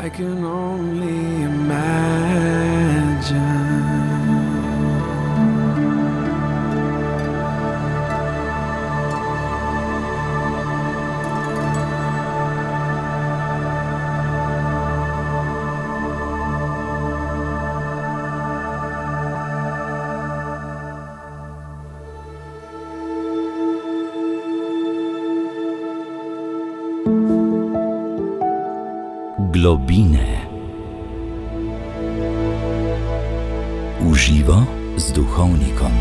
I can only imagine. Globine. V živo z duhovnikom.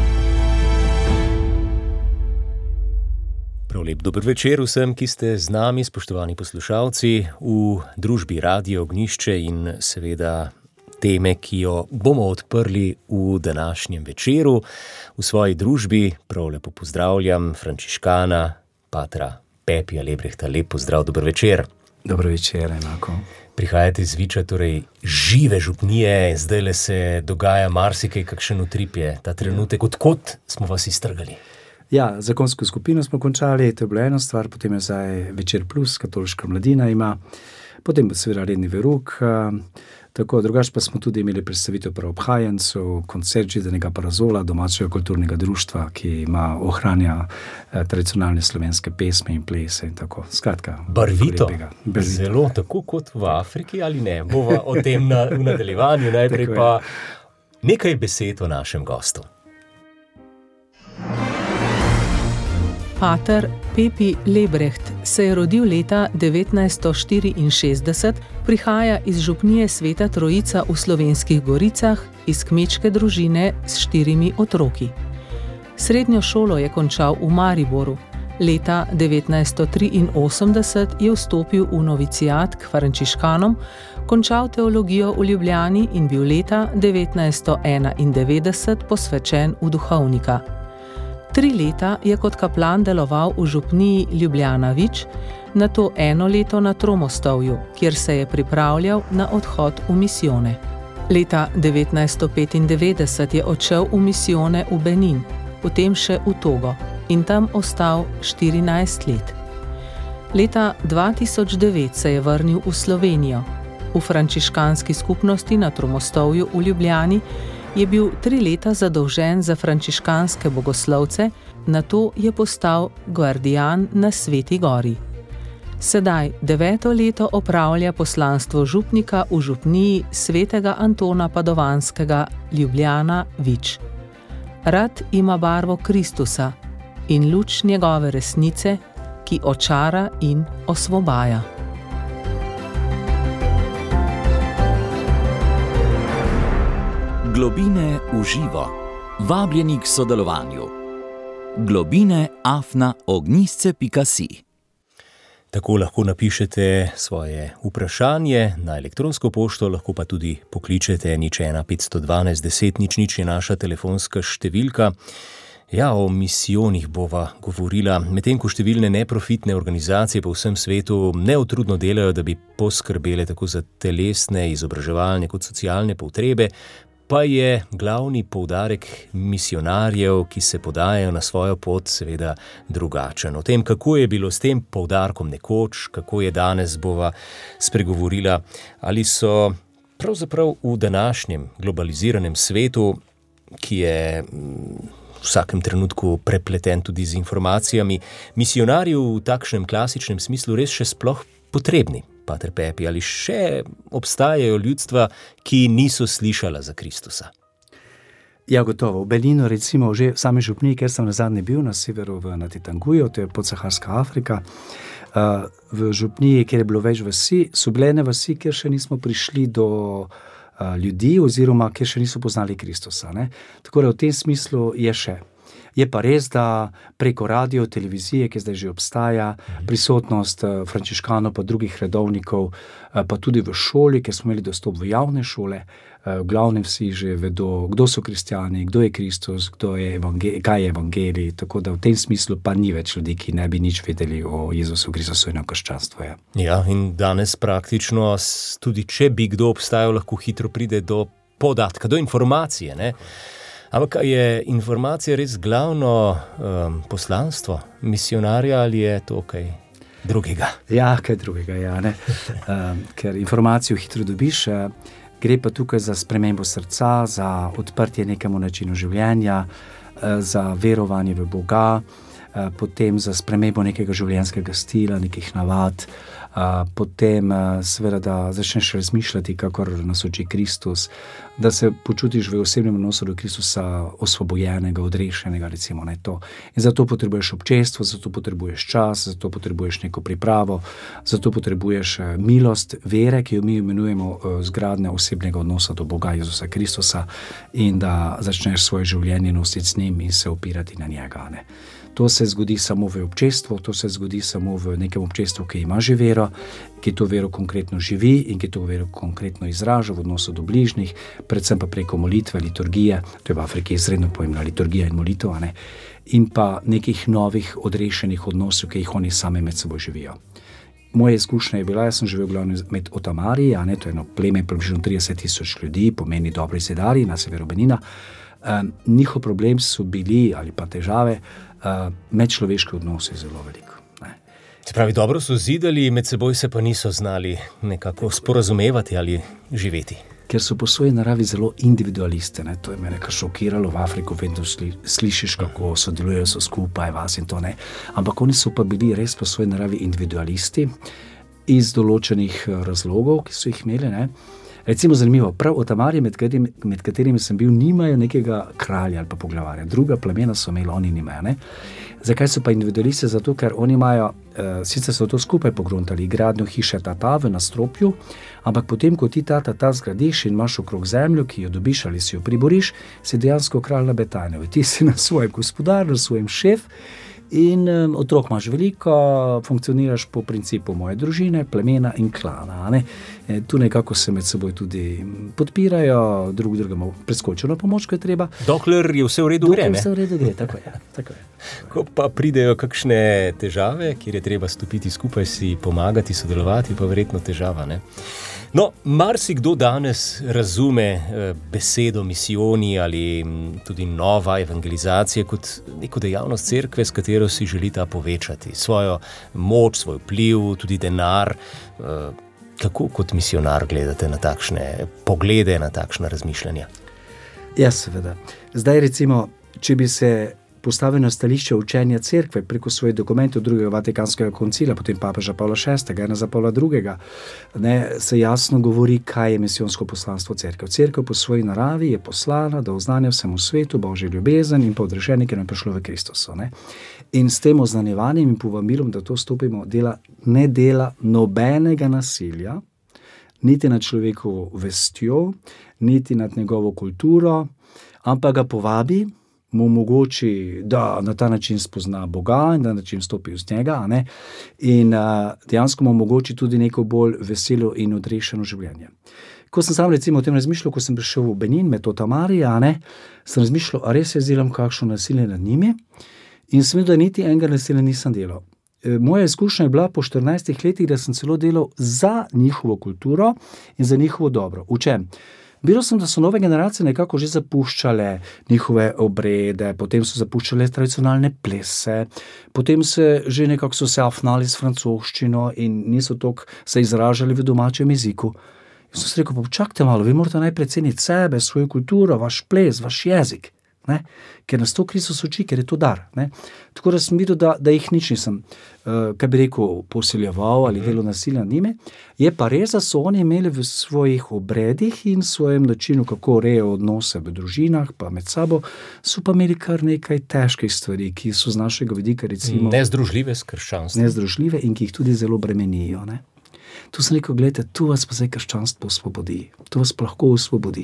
Prav lep dober večer vsem, ki ste z nami, spoštovani poslušalci, v družbi Radio Ognjišče in seveda teme, ki jo bomo odprli v današnjem večeru. V svoji družbi prav lepo pozdravljam frančiškana, patra Pepija Lebrehta. Lep pozdrav, dober večer. Dobro večer, enako. Prihajate iz Viča, torej žive župnije, zdajle se dogaja marsikaj, kakšen utrip je ta trenutek. Odkot smo vas iztrgali? Ja, zakonsko skupino smo končali, to je bila ena stvar, potem je zdaj Večer plus, katoliška mladina ima, potem pa seveda redni veruk, tako drugač pa smo tudi imeli predstavitev praobhajencev, koncert Židanega parazola, domačega kulturnega društva, ki ohranja tradicionalne slovenske pesme in plese in tako. Skratka, barvito. Zelo tako kot v Afriki ali ne? Bova o tem v nadaljevanju, najprej pa nekaj besed o našem gostu. Pater Pepi Lebreht se je rodil leta 1964, prihaja iz župnije Sveta Trojica v Slovenskih Goricah, iz kmečke družine s 4 otroki. Srednjo šolo je končal v Mariboru. Leta 1983 je vstopil v noviciat k frančiškanom, končal teologijo v Ljubljani in bil leta 1991 posvečen v duhovnika. 3 leta je kot kaplan deloval v župniji Ljubljana Vič, nato 1 leto na Tromostovju, kjer se je pripravljal na odhod v misijone. Leta 1995 je odšel v misijone v Benin, potem še v Togo in tam ostal 14 let. Leta 2009 se je vrnil v Slovenijo. V frančiškanski skupnosti na Tromostovju v Ljubljani je bil 3 leta zadolžen za frančiškanske bogoslovce, nato je postal guardian na Sveti Gori. Sedaj 9. leto opravlja poslanstvo župnika v župniji svetega Antona Padovanskega Ljubljana Vič. Rad ima barvo Kristusa in luč njegove resnice, ki očara in osvobaja. Globine v živo. Vabljeni k sodelovanju. globine@ognjisce.si. Tako lahko napišete svoje vprašanje na elektronsko pošto, lahko pa tudi pokličete 01 512 10 00 je naša telefonska številka. Ja, o misijonih bova govorila, medtem ko številne neprofitne organizacije po vsem svetu neutrudno delajo, da bi poskrbele tako za telesne, izobraževalne kot socialne potrebe, pa je glavni poudarek misionarjev, ki se podajajo na svojo pot, seveda drugačen. O tem, kako je bilo s tem poudarkom nekoč, kako je danes, bova spregovorila, ali so pravzaprav v današnjem globaliziranem svetu, ki je v vsakem trenutku prepleten tudi z informacijami, misionarji v takšnem klasičnem smislu res še sploh potrebni. Pater Pepi, ali še obstajajo ljudstva, ki niso slišala za Kristusa? Ja, gotovo. V Berlinu, recimo, že v sami župniji, kjer sem nazadnje bil, na severu na Titanguju, to je podsaharska Afrika, v župniji, kjer je bilo več vasi, so bile ene vasi, kjer še nismo prišli do ljudi oziroma kjer še niso poznali Kristusa. Ne? Tako da v tem smislu je še. Je pa res, da preko radio, televizije, ki zdaj že obstaja, prisotnost frančiškanov pa drugih redovnikov, pa tudi v šoli, ker smo imeli dostop v javne šole, v glavnem vsi že vedo, kdo so kristjani, kdo je Kristus, kaj je evangelij, tako da v tem smislu pa ni več ljudi, ki ne bi nič vedeli o Jezusu Kristusu in o krščanstvu. Ja, in danes praktično, tudi če bi kdo obstajal, lahko hitro pride do podatka, do informacije, ne? Ampak je informacija res glavno poslanstvo misionarja ali je to kaj drugega. Ja, kaj drugega, ja, ne. Ker informacijo hitro dobiš, gre pa tukaj za spremembo srca, za odprtje nekemu načinu življenja, za verovanje v Boga, potem za spremembo nekega življenjskega stila, nekih navad, potem seveda, da začneš razmišljati, kakor nas uči Kristus, da se počutiš v osebnem odnosu do Kristusa osvobojenega, odrešenega, recimo, ne to. In zato potrebuješ občestvo, zato potrebuješ čas, zato potrebuješ neko pripravo, zato potrebuješ milost vere, ki jo mi imenujemo zgradnja osebnega odnosa do Boga Jezusa Kristusa, in da začneš svoje življenje nositi z njim in se opirati na njega, ne. To se zgodi samo v občestvu, to se zgodi samo v nekem občestvu, ki ima že vero, ki to vero konkretno živi in ki to vero konkretno izraža v odnosu do bližnjih, predvsem pa preko molitve, liturgije, to je v Afriki izredno pomembna liturgija in molitev, ne, in pa nekih novih odrešenih odnosov, ki jih oni sami med seboj živijo. Moja izkušnja je bila, jaz sem živel glavno med Otamari, a ne, to je eno pleme približno 30,000 ljudi, pomeni dobri zidarji na severu Benina. Njihov problem so bili, ali pa težave, medčloveški odnosi zelo veliko. Ne. Se pravi, dobro so zidali, med seboj se pa niso znali nekako sporazumevati ali živeti. Ker so po svoji naravi zelo individualiste, ne. To je mene kar šokiralo, v Afriku vedno slišiš, kako sodelujejo, so skupaj, vas in to ne. Ampak oni so pa bili res po svoji naravi individualisti iz določenih razlogov, ki so jih imeli, ne. Recimo zanimivo, prav Otamari, med katerimi sem bil, nimajo nekega kralja ali pa poglavarja. Druga plemena so imeli, oni nimajo, ne. Zakaj so pa individualisti? Zato, ker oni imajo, sicer so to skupaj pogruntali, gradnjo hiše Tata v nastropju, ampak potem, ko ti ta zgradiš in imaš okrog zemljo, ki jo dobiš ali si jo priboriš, si dejansko kralj na Betanju. Ti si na svojem gospodar, na svojem šef, in otrok imaš veliko, funkcioniraš po principu moje družine, plemena in klana, ne. Tu nekako se med seboj tudi podpirajo, drug drugemu preskočijo na pomoč, ko je treba. Dokler je vse v redu gre, ne? Dokler vse v redu gre, tako je. Ko pa pridejo kakšne težave, kjer je treba stopiti skupaj, si pomagati, sodelovati, pa verjetno težava, ne? No, marsikdo danes razume besedo misijoni ali tudi nova evangelizacija kot neko dejavnost cerkve, s katero si želita povečati svojo moč, svoj vpliv, tudi denar. Kako kot misionar gledate na takšne poglede, na takšna razmišljanja? Ja, seveda. Zdaj recimo, če bi se postavil na stališče učenja cerkve preko svojih dokumentov drugega Vatikanskega koncila, potem papeža Pavla VI, Janeza Pavla II, ne, se jasno govori, kaj je misijonsko poslanstvo cerkve. Cerkev po svoji naravi je poslana, da oznanja vsemu svetu Božjo ljubezen in pa odrešenje, ki nam je prišlo v Kristusu, ne. In s tem oznanjevanjem in povabilom, da to stopimo, ne dela nobenega nasilja, niti nad človekovo vestjo, niti nad njegovo kulturo, ampak ga povabi, mu omogoči, da na ta način spozna Boga in da na način stopi z njega, ne? In dejansko mu omogoči tudi neko bolj veselo in odrešeno življenje. Ko sem sam recimo o tem razmišljal, ko sem prišel v Benin med Otamari, sem razmišljal, a res jaz delam kakšno nasilje nad njimi, in sem videl, da niti enega nasilja nisem delal. Moja izkušnja je bila po 14 letih, da sem celo delal za njihovo kulturo in za njihovo dobro. V čem? Bilo sem, da so nove generacije nekako že zapuščale njihove obrede, potem so zapuščale tradicionalne plese, potem že nekako so se afnali s francoščino in niso toliko se izražali v domačem jeziku. In sem se rekel, pa počakajte malo, vi morate najprej ceniti sebe, svojo kulturo, vaš ples, vaš jezik, ne? Ker nas to Kristus uči, ker je to dar, ne? Tako da sem videl, da jih nič nisem, kaj bi rekel, posiljeval ali delo nasilja nad njimi. Je pa res, da so oni imeli v svojih obredih in svojem načinu, kako urejajo odnose v družinah, pa med sabo, so pa imeli kar nekaj težkih stvari, ki so z našega vidika recimo nezdružljive s krščanstvom. Nezdružljive in ki jih tudi zelo bremenijo, ne. Tu sem rekel, gledajte, tu vas pa zdaj krščanstvo osvobodi, tu vas pa lahko osvobodi.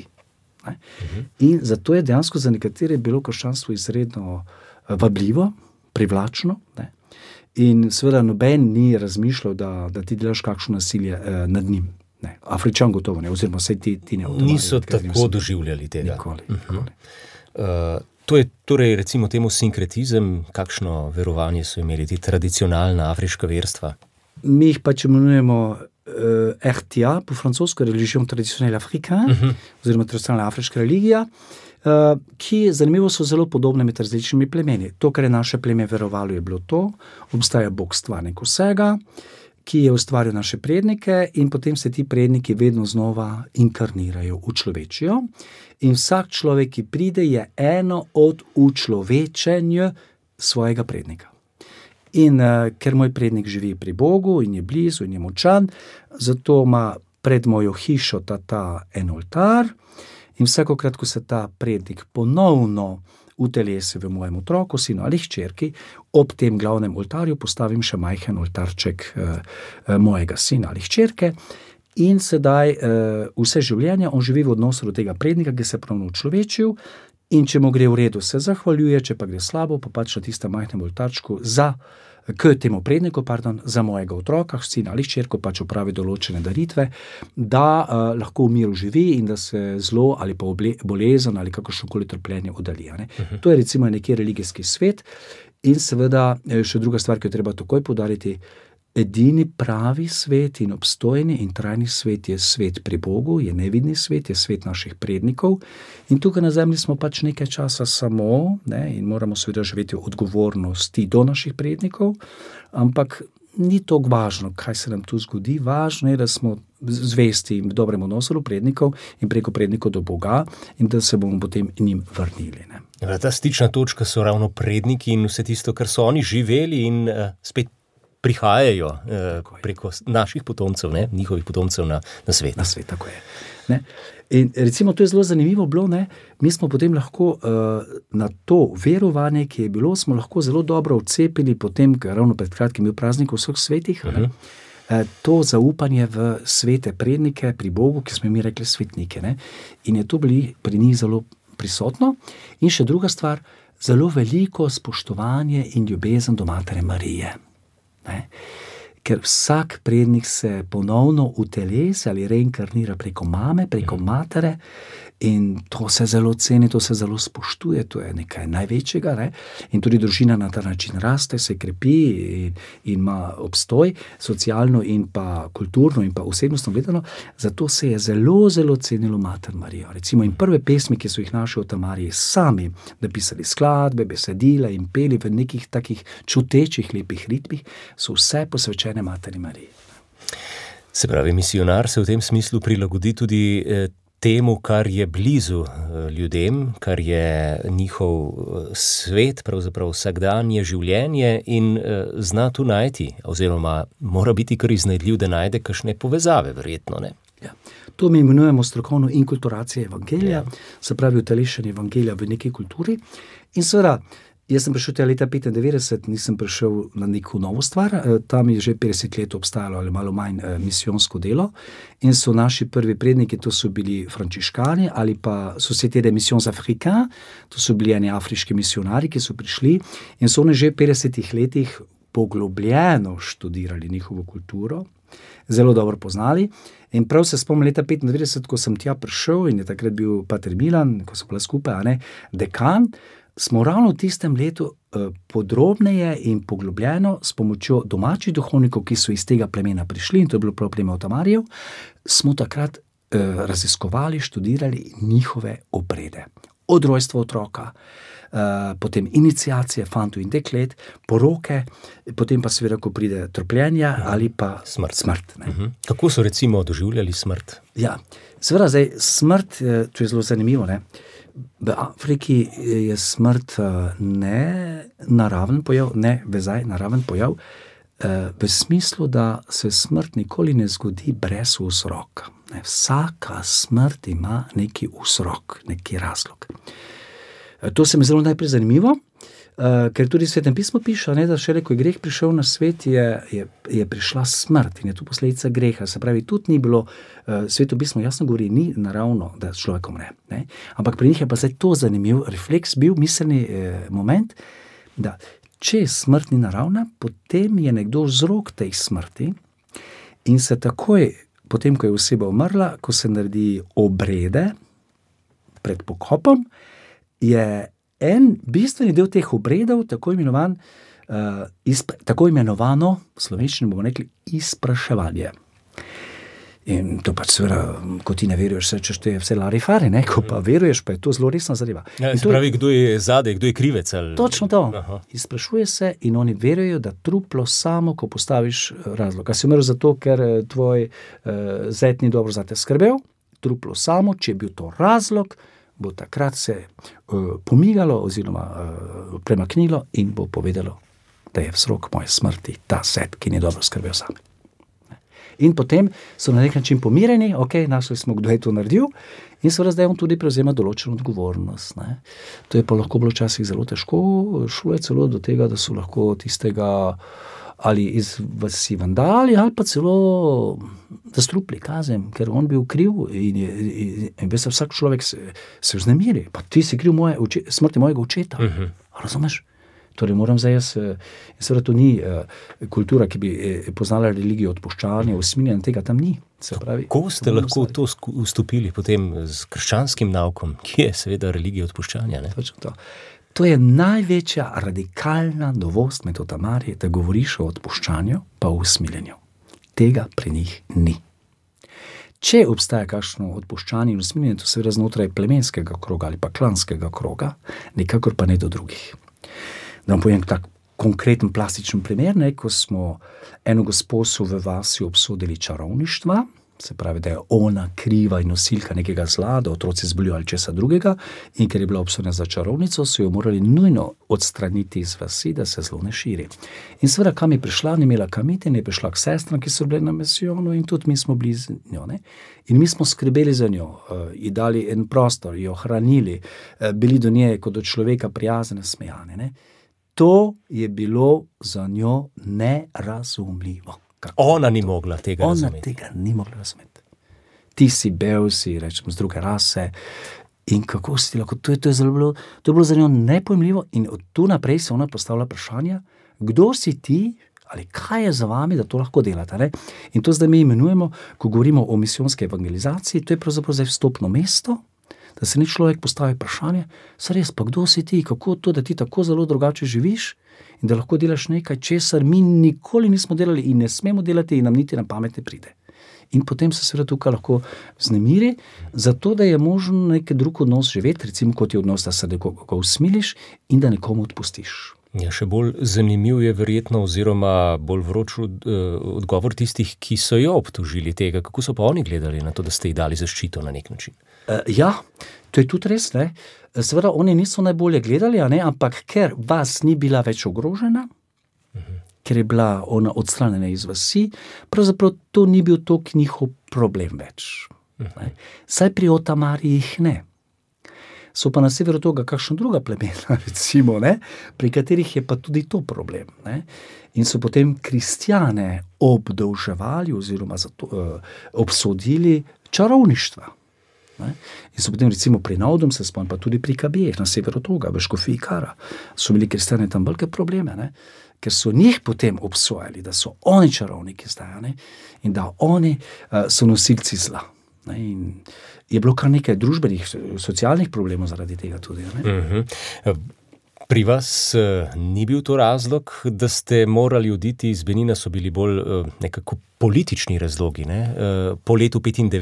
In zato je dejansko za nekatere bilo krščanstvo izredno vabljivo, privlačno, ne? In seveda noben ni razmišljal, da ti delaš kakšno nasilje nad njim. Ne? Afričan gotovo ne, oziroma vsaj ti ne odgovarjajo. Niso tako doživljali tega. Nikoli. To je torej recimo temu sinkretizem, kakšno verovanje so imeli ti tradicionalna afriška verstva? Mi jih pač imenujemo RTA, po francosko Religion traditionnelle africaine, oziroma tradicionalna afriška religija, ki zanimivo so zelo podobne med različnimi plemeni. To, kar je naše pleme verovalo, je bilo to, obstaja Bog stvarnik vsega, ki je ustvaril naše prednike in potem se ti predniki vedno znova inkarnirajo, učlovečijo. In vsak človek, ki pride, je eno od učlovečenj svojega prednika. In ker moj prednik živi pri Bogu in je blizu in je močan, zato ima pred mojo hišo ta en oltar in vsakokrat, ko se ta prednik ponovno utelesi v mojem otroku, sinu ali hčerki, ob tem glavnem oltarju postavim še majhen oltarček mojega sina ali hčerke in sedaj vse življenje on živi v odnosu do tega prednika, ki se je ponovno učlovečil in če mu gre v redu, se zahvaljuje, če pa gre slabo, pa pač na tistem majhnem oltarčku k temu predniku, za mojega otroka, sina ali hčerko pač opravi določene daritve, da lahko v miru živi in da se zlo ali pa bolezen ali kakršnokoli trpljenje oddalji. To je recimo neki religijski svet in seveda še druga stvar, ki jo treba takoj poudariti, edini pravi svet in obstojni in trajni svet je svet pri Bogu, je nevidni svet, je svet naših prednikov in tukaj na zemlji smo pač nekaj časa samo, in moramo seveda živeti odgovornosti do naših prednikov, ampak ni to važno, kaj se nam tu zgodi, važno je, da smo zvesti in v dobrem odnosu do prednikov in preko prednikov do Boga in da se bomo potem njim vrnili. Ta stična točka so ravno predniki in vse tisto, kar so oni živeli in spet prihajajo preko naših potomcev, njihovih potomcev na svet. Na svet, tako je. In recimo to je zelo zanimivo bilo, mi smo potem lahko na to verovanje, ki je bilo, smo lahko zelo dobro vcepili potem, ravno pred kratkim je bil praznik vseh svetih, to zaupanje v svete prednike pri Bogu, ki smo mi rekli svetnike. In je to bili pri njih zelo prisotno. In še druga stvar, zelo veliko spoštovanje in ljubezen do Matere Marije. Ker vsak prednik se ponovno utelesi ali reinkarnira preko mame, preko matere in to se zelo ceni, to se zelo spoštuje, to je nekaj največjega. In tudi družina na ta način raste, se krepi in ima obstoj, socialno in pa kulturno in pa osebnostno gledano, zato se je zelo, zelo cenilo Mater Marijo. Recimo in prve pesmi, ki so jih naši otamarji sami napisali skladbe, besedila in peli v nekih takih čutečih, lepih ritmih, so vse posvečene Materi Mariji. Se pravi, misionar se v tem smislu prilagodi tudi temu, kar je blizu ljudem, kar je njihov svet, pravzaprav vsakdanje življenje in zna tu najti, oziroma mora biti kar iznajdljiv, da najde kakšne povezave, verjetno, Ja. To mi imenujemo strokovno inkulturacija evangelija, se pravi utelešenje evangelija v neki kulturi. In seveda, jaz sem prišel leta 1995, nisem prišel na neko novo stvar, tam je že 50 let obstajalo ali malo manj misijonsko delo in so naši prvi predniki, to so bili frančiškani ali pa Société des Missions Africaines, to so bili eni afriški misionari, ki so prišli in so oni že v 50 letih poglobljeno študirali njihovo kulturo, zelo dobro poznali. In prav se spomnim leta 1995, ko sem tja prišel in je takrat bil pater Milan, ko so bila skupaj, dekan, smo ravno v tistem letu podrobneje in poglobljeno s pomočjo domačih duhovnikov, ki so iz tega plemena prišli, in to je bilo prav pleme Otamarjev, smo takrat raziskovali, študirali njihove obrede. Od rojstva otroka, potem iniciacije fantov in deklet, poroke, potem pa seveda, ko pride trpljenje ali pa smrt. Kako so recimo doživljali smrt? Ja, seveda zdaj smrt, to je zelo zanimivo, V Afriki je smrt ne naraven pojav, ne vezaj naraven pojav, v smislu, da se smrt nikoli ne zgodi brez vzroka. Vsaka smrt ima neki vzrok, neki razlog. To se mi zelo najprej zanimivo, ker tudi v Svetem pismu piše, da šele ko je greh prišel na svet, je prišla smrt in je to posledica greha. Se pravi, tudi ni bilo, Sveto pismo jasno govori, ni naravno, da človek umre. Ampak pri njih je pa zdaj to zanimiv refleks bil, miselni moment, da če smrt ni naravna, potem je nekdo vzrok tej smrti in se takoj, potem ko je oseba umrla, ko se naredi obrede pred pokopom, je en bistveni del teh obredov, tako imenovano, v slovenščini bomo rekli, izpraševanje. In to pač seveda, ko ti ne veruješ, češ to je vse larifari, ne? Ko pa veruješ, pa je to zelo resna zadeva. Ja, se pravi, kdo je zadaj, kdo je krivec? Ali... Točno to. Aha. Izprašuje se in oni verujejo, da truplo samo, ko postaviš razlog. A si umrl zato, ker tvoj zet ni dobro zate skrbel, truplo samo, če je bil to razlog, bo takrat se pomigalo oziroma premaknilo in bo povedalo, da je vzrok moje smrti ta zet, ki ni dobro skrbel sam. In potem so na nek način pomirjeni, našli smo, kdo je to naredil, in seveda zdaj on tudi prevzema določeno odgovornost. Ne. To je pa lahko bilo včasih zelo težko, šlo je celo do tega, da so lahko tistega ali iz vasi vandali, ali pa celo zastrupli kazen, ker on bil kriv in veste, vsak človek se vznemiri, pa ti si kriv smrti mojega očeta. Razumeš? Torej moram zdaj seveda to ni kultura, ki bi poznala religijo odpuščanja, usmiljenja, tega tam ni. Se pravi, kako ste lahko v to vstopili potem s krščanskim naukom, ki je seveda religija odpuščanja? Ne? Točno to. To je največja radikalna novost metoda Marije, da govoriš o odpuščanju pa o usmiljenju. Tega pri njih ni. Če obstaja kakšno odpuščanje in usmiljenje, to seveda znotraj plemenskega kroga ali pa klanskega kroga, nikakor pa ne do drugih. Da vam povem tak konkreten plastičen primer, ko smo eno gospo v vasi obsodili čarovništva, se pravi, da je ona kriva in nosilka nekega zla, da otroci zbolijo ali česa drugega, in ker je bila obsodena za čarovnico, so jo morali nujno odstraniti iz vasi, da se zlo ne širi. In seveda, kam je prišla, ni imela kam iti, je prišla k sestram, ki so bile na misijonu, in tudi mi smo bili z njo. Ne? In mi smo skrbeli za njo, ji dali en prostor, jo hranili, bili do nje kot do človeka prijazne, smejane. Ne? To je bilo za njo nerazumljivo. Ona ni mogla tega razumeti. Ona tega ni mogla razumeti. Ti si bel, si rečem z druge rase in kako si ti lahko, to je bilo za njo nepojmljivo in od tu naprej se ona postavila vprašanja, kdo si ti ali kaj je za vami, da to lahko delate. Ne? In to zdaj mi imenujemo, ko govorimo o misijonski evangelizaciji, to je pravzaprav zdaj vstopno mesto, da se ni človek postavi vprašanje, res pa kdo si ti, kako to, da ti tako zelo drugače živiš in da lahko delaš nekaj, česar mi nikoli nismo delali in ne smemo delati in nam niti na pamet ne pride. In potem se seveda tukaj lahko vznemiri, zato da je možno nek drug odnos živeti, recimo kot je odnos, da se nekoga usmiliš in da nekomu odpustiš. Ja, še bolj zanimiv je verjetno oziroma bolj vroč odgovor tistih, ki so jo obtožili tega. Kako so pa oni gledali na to, da ste ji dali zaščito na nek način? Ja, to je tudi res. Ne? Seveda oni niso najbolje gledali, ampak ker vas ni bila več ogrožena, ker je bila ona odstranjena iz vasi, pravzaprav to ni bil toliko njihov problem več. Saj pri Otamarjih ne. So pa na severu toga kakšna druga plemena, recimo, ne? Pri katerih je pa tudi to problem. Ne? In so potem kristjane obdolževali oziroma obsodili čarovništva. Ne? In so potem recimo pri Naudom, se spomnim, pa tudi pri Kabijeh, na severu toga, v Škofiji Kara, so imeli kristjane tam velike probleme, ne? Ker so njih potem obsojali, da so oni čarovniki zdaj, ne? In da oni so nosilci zla. Ne? In je bilo kar nekaj družbenih, socialnih problemov zaradi tega tudi. Ne? Pri vas ni bil to razlog, da ste morali oditi iz Benina, so bili bolj nekako politični razlogi. Ne? Po letu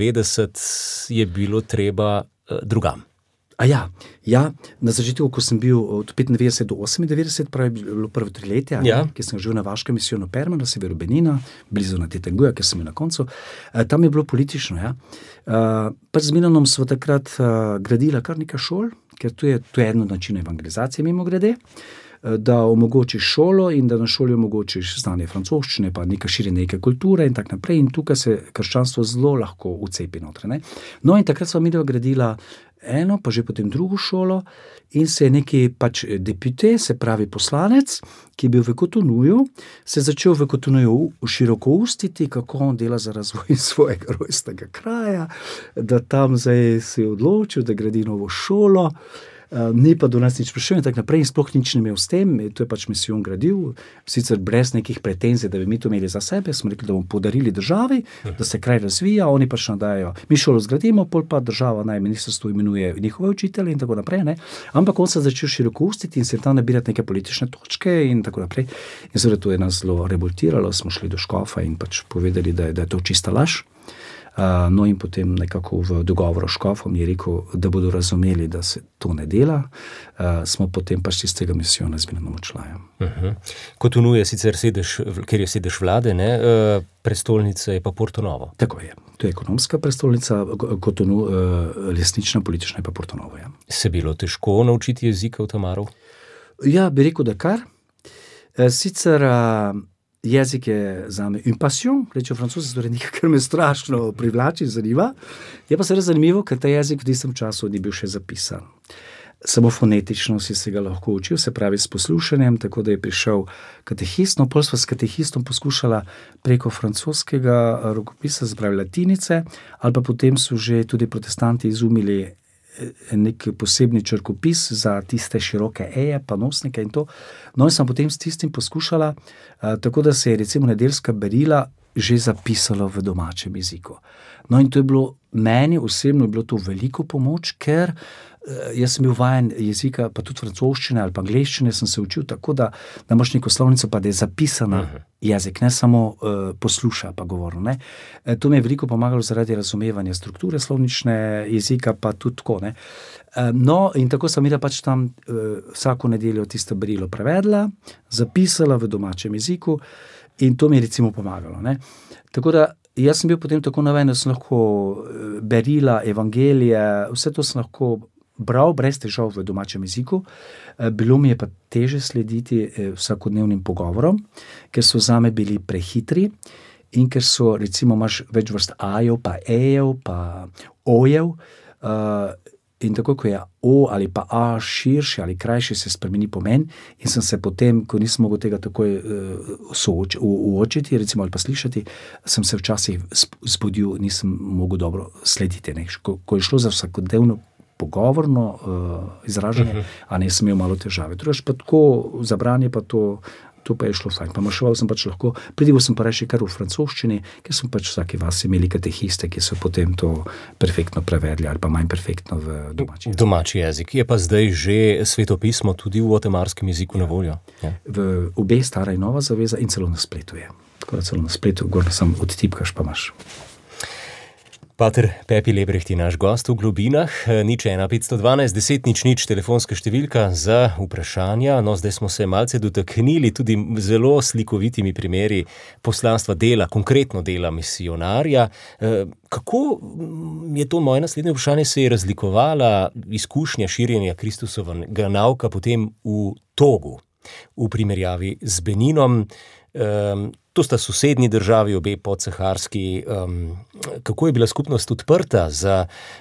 1995 je bilo treba drugam. Ja, na začetku, ko sem bil od 95 do 98, pravi bilo prvo 3 leta, ki sem živel na vaškem misijonu Perma, na severu Benina, blizu na Tetenguja, ker sem bil na koncu. Tam je bilo politično, Pač z Milanom smo takrat gradila kar nekaj šol, ker to je eno od načinov evangelizacije, mimo grede, da omogočiš šolo in da na šoli omogočiš znanje francoščine, pa nekaj širjenje neke kulture in tak naprej. In tukaj se krščanstvo zelo lahko ucepi noter. Ne? No in takrat smo midva gradila eno, pa že potem drugo šolo in se je neki pač depute, se pravi poslanec, ki je bil v Cotonuju, se je začel v Cotonuju široko ustiti, kako on dela za razvoj svojega rojstnega kraja, da tam zdaj se je odločil, da gradi novo šolo. Ni pa do nas nič prišel in tako naprej in sploh nič ne imel s tem, to je pač misijon gradil, sicer brez nekih pretenzij, da bi mi to imeli za sebe, smo rekli, da bomo podarili državi, da se kraj razvija, oni pač nadajo, mi šolo zgradimo, pol pa država naj ministrstvo imenuje njihove učitelje in tako naprej, ne? Ampak on se začel široko ustiti in se tam nabirati neke politične točke in tako naprej. In seveda to je nas zelo revoltiralo, smo šli do škofa in pač povedali, da je to čista laž. No in potem nekako v dogovoru s škofom je rekel, da bodo razumeli, da se to ne dela. Smo potem pač iz tega misijona Zvinjenom odšli. Kotonu je sicer sedež, ker je sedež vlade, ne? Prestolnica je pa Porto Novo. Tako je. To je ekonomska prestolnica, Kotonu, resnična, politična je pa Porto Novo. Ja. Se bilo težko naučiti jezika v Tamaru? Ja, bi rekel, da kar. Sicer jezik je zame une passion, reče francozi, torej nekaj, kar me strašno privlači, zanima. Je pa seveda zanimivo, ker ta jezik v tistem času ni bil še zapisan. Samo fonetično si se ga lahko učil, se pravi s poslušanjem, tako da je prišel katehist. No, pol sva s katehistom poskušala preko francoskega rokopisa, se pravi latinice, ali pa potem so že tudi protestanti izumili nek posebni črkopis za tiste široke eje, pa nosnike in to. No in sem potem s tistim poskušala, tako da se je recimo nedeljska berila že zapisalo v domačem jeziku. No in to je bilo, meni osebno je bilo to veliko pomoč, ker jaz sem bil vajen jezika, pa tudi francoščine ali pa angleščine sem se učil tako, da imaš neko slovnico, pa da je zapisana jezik, ne samo posluša pa govoril. Ne. To mi je veliko pomagalo zaradi razumevanja strukture slovnične jezika, pa tudi tako. Ne. No, in tako sem imela pač tam vsako nedeljo tisto berilo prevedla, zapisala v domačem jeziku in to mi je recimo pomagalo. Ne. Tako da jaz sem bil potem tako navajen, da sem lahko berila, evangelije, vse to sem lahko bral brez težav v domačem jeziku. Bilo mi je pa teže slediti vsakodnevnim pogovorom, ker so zame bili prehitri in ker so, recimo, imaš več vrst ajev, pa ejev, pa ojev, in tako, ko je o ali pa a širši ali krajši, se spremeni pomen in sem se potem, ko nisem mogel tega takoj uočiti, recimo, ali pa slišati, sem se včasih zbudil, nisem mogel dobro slediti. Ne. Ko je šlo za vsakodnevno pogovorno izražanje, a ne sem imel malo težave. Drugač pa tako, za branje pa to pa je šlo fajn. Pa marševal sem pač lahko, pridigal sem pa reči kar v francoščini, ker sem pač vsaki vasi imeli katehiste, ki so potem to perfektno prevedli ali pa manj perfektno v domači jezik. Domači jezik. Je pa zdaj že svetopismo tudi v otemarskem jeziku na voljo? Ja. V obe stara in nova zaveza in celo na spletu je. Tako da celo na spletu, gor sam odtipkaš pa imaš. Pater Pepi Lebreht je naš gost v Globinah, 01512 10 telefonska številka za vprašanja. No, zdaj smo se malce dotaknili tudi zelo slikovitimi primeri poslanstva dela, konkretno dela misijonarja. Kako je to moje naslednje vprašanje, se je razlikovala izkušnja širjenja Kristusovega nauka potem v Togu, v primerjavi z Beninom? To sta sosednji državi, obe podsaharski. Kako je bila skupnost odprta za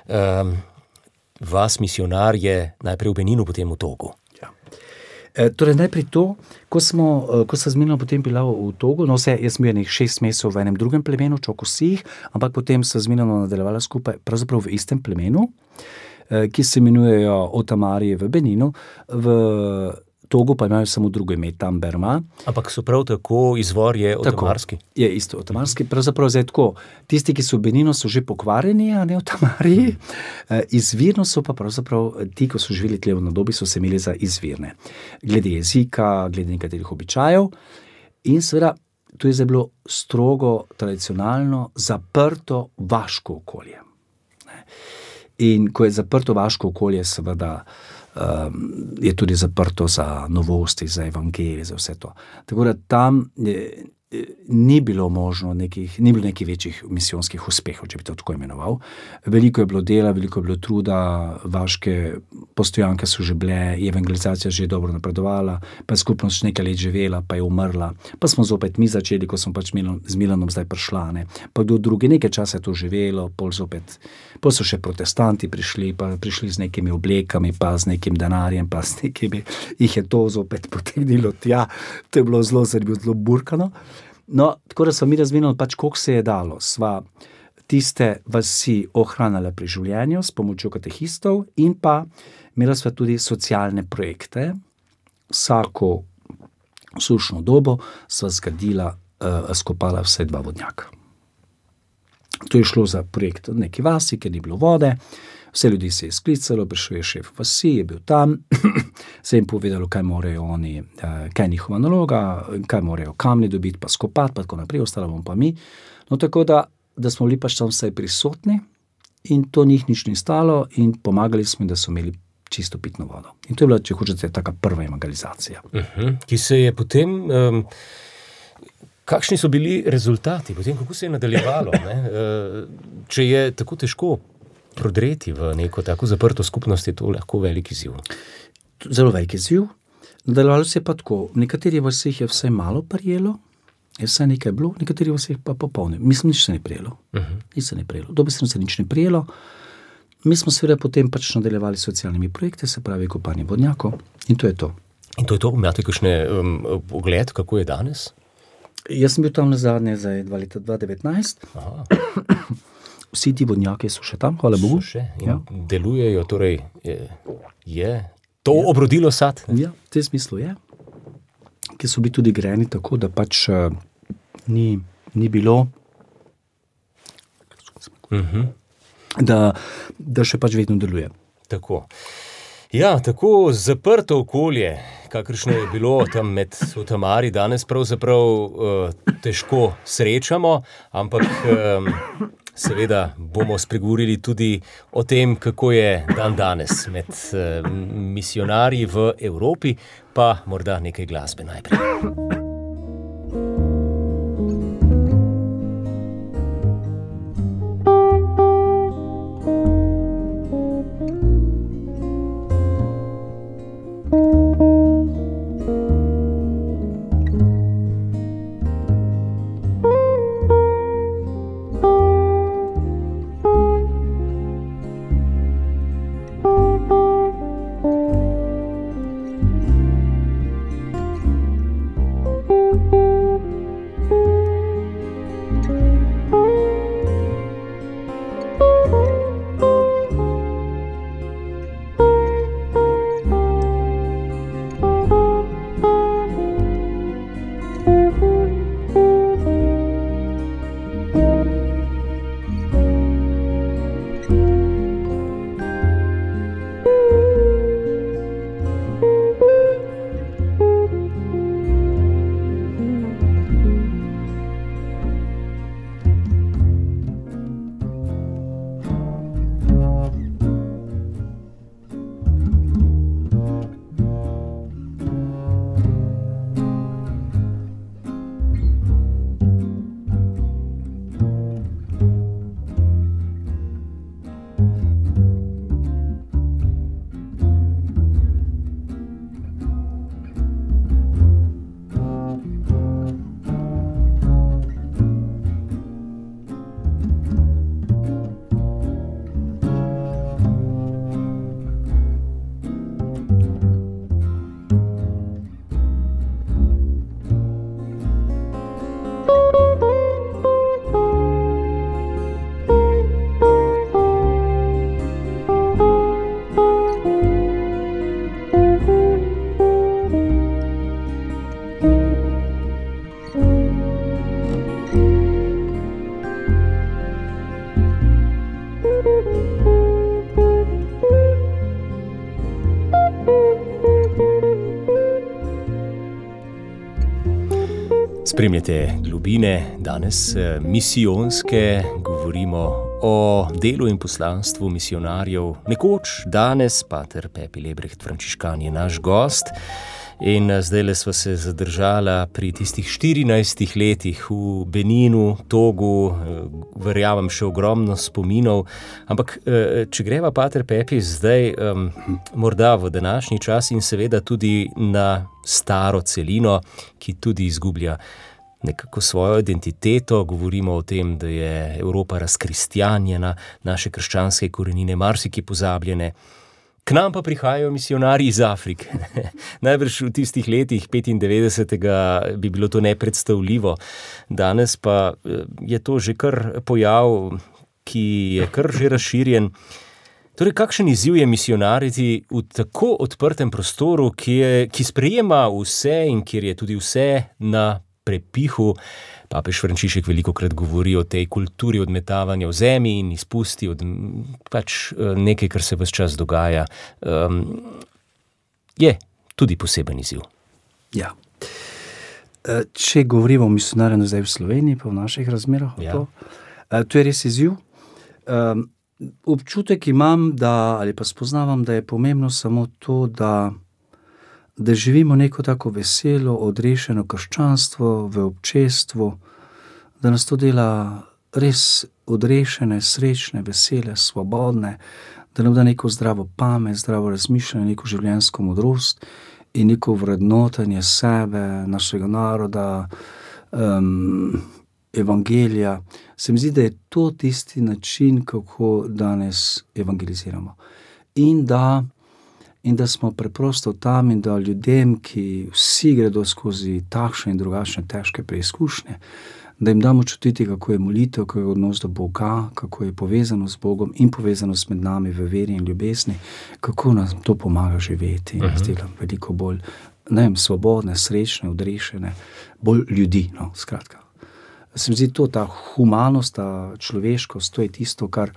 vas, misionarje, najprej v Beninu, potem v Togu? Ja. Torej najprej to, ko sta z Minom potem bila v Togu, no vse, jaz sem bil 6 mesecev v enem drugem plemenu, Čokosih, ampak potem sta z Minom nadaljevala skupaj, pravzaprav v istem plemenu, ki se imenujejo Otamarije v Beninu, v Togu pa imajo samo drugo ime, tam Berma. Ampak so prav tako, izvor je otamarski? Je isto otamarski, pravzaprav zdaj tako. Tisti, ki so v Beninu, so že pokvarjeni, a ne otamariji. Izvirno so pa pravzaprav ti, ko so živeli tle v nadobi, so se imeli za izvirne. Glede jezika, glede nekaterih običajev. In seveda, to je zdaj bilo strogo, tradicionalno, zaprto vaško okolje. In ko je zaprto vaško okolje, seveda, je tudi zaprto za novosti, za evangelije, za vse to. Tako da tam ni bilo možno ni bilo nekih večjih misijonskih uspehov, če bi to tako imenoval. Veliko je bilo dela, veliko je bilo truda, vaške postojanke so že bile, evangelizacija že dobro napredovala, pa je skupnost nekaj let živela, pa je umrla. Pa smo zopet mi začeli, ko smo pač z Milanom zdaj prišla, ne. Pa kdo drugi, nekaj časa je to živelo, pol so še protestanti prišli, pa prišli z nekimi oblekami, pa z nekim denarjem, pa z nekimi, jih je to zopet potegnilo tja. To je bilo zelo burkano. No, tako da smo mi razvinili pač, koliko se je dalo. Sva tiste vasi ohranjala pri življenju s pomočjo katehistov in pa imela sva tudi socialne projekte. Vsako sušno dobo sva zgradila, skopala vse 2 vodnjaka. To je šlo za projekt v neki vasi, ker ni bilo vode. Vse ljudi se je sklicalo, prišel je šef vasi, je bil tam, se jim povedalo, kaj morajo oni, kaj je njihova naloga, kaj morajo kamni dobiti, pa skopati, pa tako naprej, ostalo bom pa mi. No, tako da da smo bili pač tam vsaj prisotni in to njih nič ni stalo in pomagali smo, da so imeli čisto pitno vodo. In to je bila, če hočete, taka prva evangelizacija. Ki se je potem, kakšni so bili rezultati, potem kako se je nadaljevalo, ne? Če je tako težko prodreti v neko tako zaprto skupnost, je to lahko velik izziv. Zelo velik izziv. Nadaljevalo se je pa tako, v nekaterih vaseh je vsaj malo prijelo, je vsaj nekaj bilo, v nekaterih vaseh pa popolne. Mislim, nič se ne prijelo. Nič se ne prijelo. Dobesedno se nič ne prijelo. Mi smo seveda potem pač nadaljevali socialnimi projekti, se pravi kopanje vodnjakov in to je to. In to je to, imate kakšne pogled, kako je danes? Jaz sem bil tam nazadnje za leta 2019. Vsi ti vodnjaki so še tam, hvala Bogu. So še in delujejo, torej je to obrodilo sad? Ja, v tem smislu je. Ki so bili tudi grejeni tako, da pač ni bilo, da še pač vedno deluje. Tako. Ja, tako zaprto okolje, kakršno je bilo tam med Otamari, danes pravzaprav težko srečamo, ampak seveda bomo spregovorili tudi o tem, kako je dan danes med misionarji v Evropi, pa morda nekaj glasbe najprej. Spremljate Globine, danes misijonske, govorimo o delu in poslanstvu misionarjev. Nekoč, danes, pater Pepi Lebrecht, frančiškan, je naš gost in zdajle sva se zadržala pri tistih 14 letih v Beninu, Togu, verjamem še ogromno spominov, ampak če greva, pater Pepi, zdaj morda v današnji čas in seveda tudi na staro celino, ki tudi izgublja nekako svojo identiteto, govorimo o tem, da je Evropa razkristjanjena, naše krščanske korenine marsikje pozabljene. K nam pa prihajajo misionarji iz Afrike. Najbrž v tistih letih 95. bi bilo to nepredstavljivo. Danes pa je to že kar pojav, ki je kar že razširjen. Torej, kakšen izziv je misionariti v tako odprtem prostoru, ki sprejema vse in kjer je tudi vse na prepihu? Papež Frančišek velikokrat govori o tej kulturi odmetavanja v zemlji in izpusti od pač nekaj, kar se ves čas dogaja. Je tudi poseben izziv. Ja. Če govorimo o misionarju zdaj v Sloveniji, pa v naših razmerah, To je res izziv. Občutek imam, ali pa spoznavam, da je pomembno samo to, da živimo neko tako veselo, odrešeno krščanstvo v občestvu, da nas to dela res odrešene, srečne, vesele, svobodne, da nam da neko zdravo pamet, zdravo razmišljanje, neko življenjsko modrost in neko vrednotenje sebe, našega naroda, evangelija. Se mi zdi, da je to tisti način, kako danes evangeliziramo. In da smo preprosto tam in da ljudem, ki vsi gredo skozi takšne in drugačne težke preizkušnje, da jim damo čutiti, kako je molitev, kako je odnos do Boga, kako je povezano z Bogom in povezano med nami v veri in ljubezni, kako nam to pomaga živeti in nas dela veliko bolj, svobodne, srečne, odrešene, bolj ljudi, skratka. Se mi zdi to, ta humanost, ta človeškost, to je tisto, kar,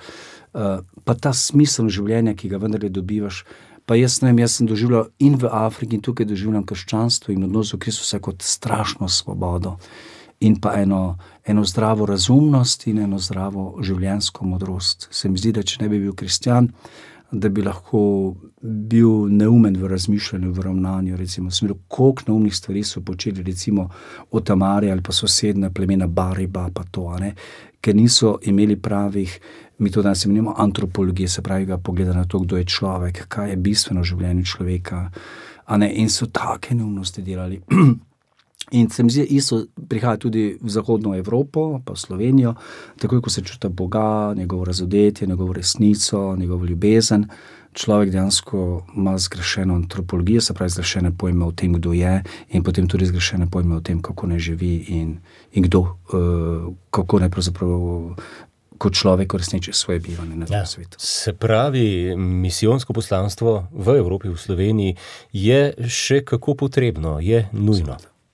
pa ta smisel življenja, ki ga vendarle dobivaš. Pa jaz sem doživljal in v Afriki in tukaj doživljam krščanstvo in odnos do Kristusa kot strašno svobodo in pa eno zdravo razumnost in eno zdravo življenjsko modrost. Se mi zdi, da če ne bi bil kristjan, da bi lahko bil neumen v razmišljanju, v ravnanju, recimo. Sem videl, koliko neumnih stvari so počeli, recimo Otamari ali pa sosedna plemena Bariba, pa to, ker niso imeli pravih, mi to danes imenujemo antropologije, se pravi, pogleda na to, kdo je človek, kaj je bistveno v življenju človeka, in so take neumnosti delali. In se mi zdi, isto prihaja tudi v zahodno Evropo, pa v Slovenijo, takoj, ko se čuta Boga, njegovo razodetje, njegovo resnico, njegovo ljubezen, človek dejansko ima zgrešeno antropologijo, se pravi zgrešene pojme o tem, kdo je, in potem tudi zgrešene pojme o tem, kako ne živi in kdo, kako ne pravzaprav kot človek uresniči svoje bivanje na tem svetu. Se pravi, misijonsko poslanstvo v Evropi, v Sloveniji je še kako potrebno, je nujno.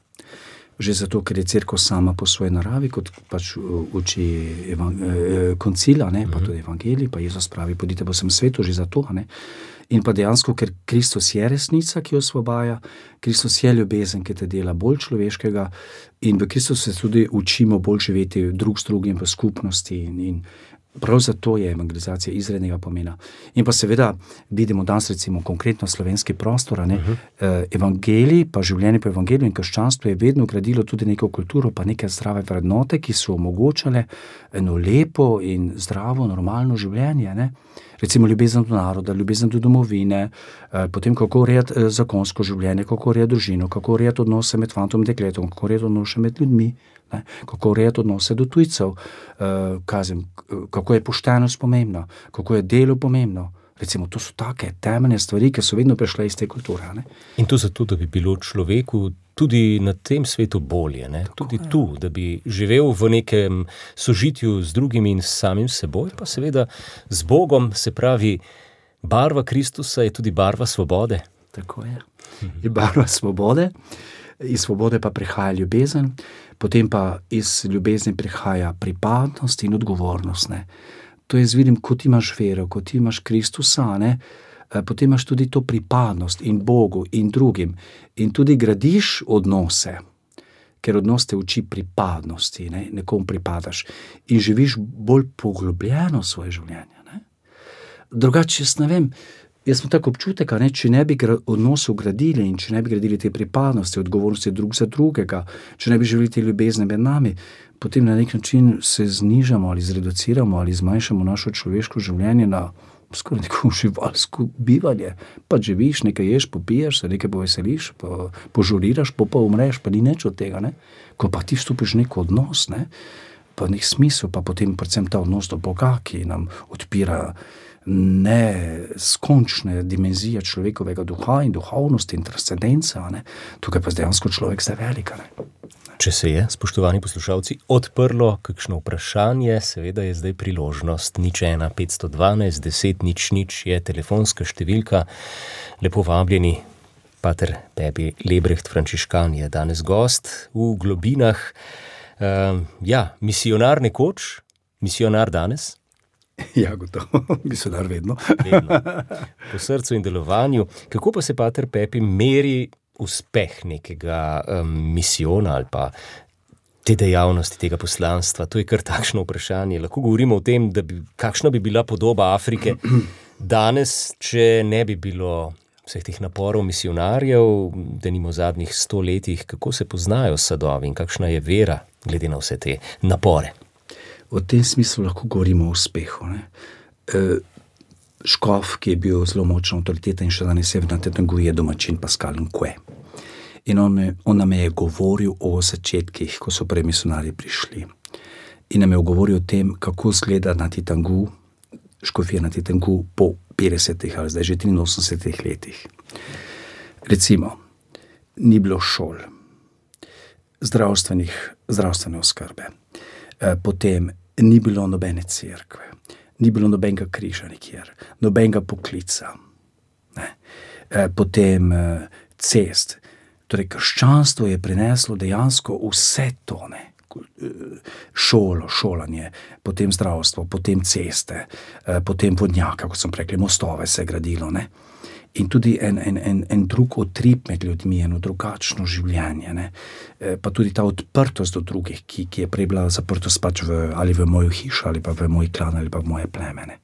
Že zato, ker je cerkev sama po svoji naravi, kot pač uči koncila, pa tudi evangelij, pa Jezus pravi, pojdite po vsem svetu, že zato, In pa dejansko, ker Kristus je resnica, ki osvobaja, Kristus je ljubezen, ki te dela bolj človeškega in v Kristusu se tudi učimo bolj živeti drug s drugim v skupnosti in prav zato je evangelizacija izrednega pomena. In pa seveda vidimo danes recimo konkretno slovenski prostor, evangelij, pa življenje po evangeliju in krščanstvo je vedno gradilo tudi neko kulturo, pa neke zdrave vrednote, ki so omogočale eno lepo in zdravo, normalno življenje, Recimo ljubezen do naroda, ljubezen do domovine, potem kako urejati zakonsko življenje, kako urejati družino, kako urejati odnose med fantom in dekletom, kako urejati odnose med ljudmi, kako urejati odnose do tujcev, kako je poštenost pomembna, kako je delo pomembno. Recimo, to so take temeljne stvari, ki so vedno prišle iz te kulture. In to zato, da bi bilo človeku tudi na tem svetu bolje, tudi tu, da bi živel v nekem sožitju z drugimi in samim seboj, pa seveda z Bogom, se pravi, barva Kristusa je tudi barva svobode. Tako je. Je barva svobode, iz svobode pa prihaja ljubezen, potem pa iz ljubezni prihaja pripadnost in odgovornost, To jaz vidim, ko ti imaš vero, ko ti imaš Kristusa, potem imaš tudi to pripadnost in Bogu in drugim. In tudi gradiš odnose, ker odnos te uči pripadnosti, nekomu pripadaš. In živiš bolj poglobljeno svoje življenje. Drugače, jaz ne vem, jaz sem tako občutek, če ne bi odnosov gradili in če ne bi gradili te pripadnosti, odgovornosti drug za drugega, če ne bi živeli te ljubezni med nami, potem na nek način se znižamo ali zreduciramo ali zmanjšamo našo človeško življenje na skoraj neko živalsko bivanje. Pa živiš, nekaj ješ, popiješ, se nekaj poveseliš, pa požuriraš, pa umreš, pa ni nič od tega. Ko pa ti vstopiš v nek odnos, pa nek smisel, pa potem predvsem ta odnos do Boga, ki nam odpira neskončne dimenzije človekovega duha in duhovnosti in transcendenca. Tukaj pa dejansko človek zdaj velika. Če se je, spoštovani poslušalci, odprlo kakšno vprašanje, seveda je zdaj priložnost. 01 512 10 00 je telefonska številka. Lepo vabljeni, pater Pepi Lebreht, frančiškan, je danes gost v Globinah. Misionar nekoč, misionar danes? Ja, gotovo, misionar vedno. Po srcu in delovanju. Kako pa se pater Pepi meri uspeh nekega misijona ali pa te dejavnosti, tega poslanstva? To je kar takšno vprašanje. Lahko govorimo o tem, kakšna bi bila podoba Afrike danes, če ne bi bilo vseh teh naporov misionarjev, denimo v zadnjih 100 letih, kako se poznajo sadovi in kakšna je vera glede na vse te napore? V tem smislu lahko govorimo o uspehu. Škof, ki je bil zelo močna avtoriteta in še danes je na Taitangui, je domačin Pascal Nquet. In on nam je govoril o začetkih, ko so prvi misionarji prišli. In nam je govoril o tem, kako izgleda na Taitangui, škofija na Taitangui po 50 ali zdaj že 83 letih. Recimo, ni bilo šol, zdravstvene oskrbe, potem ni bilo nobene cerkve, ni bilo nobenega križa nikjer, nobenega poklica, potem cest. Torej, krščanstvo je prineslo dejansko vse to, šolanje, potem zdravstvo, potem ceste, potem vodnjaka, kot sem rekli, mostove se je gradilo, In tudi en drug utrip med ljudmi, eno drugačno življenje, pa tudi ta odprtost do drugih, ki je prej bila zaprtost pač ali v mojo hišo, ali pa v moj klan, ali pa v moje pleme.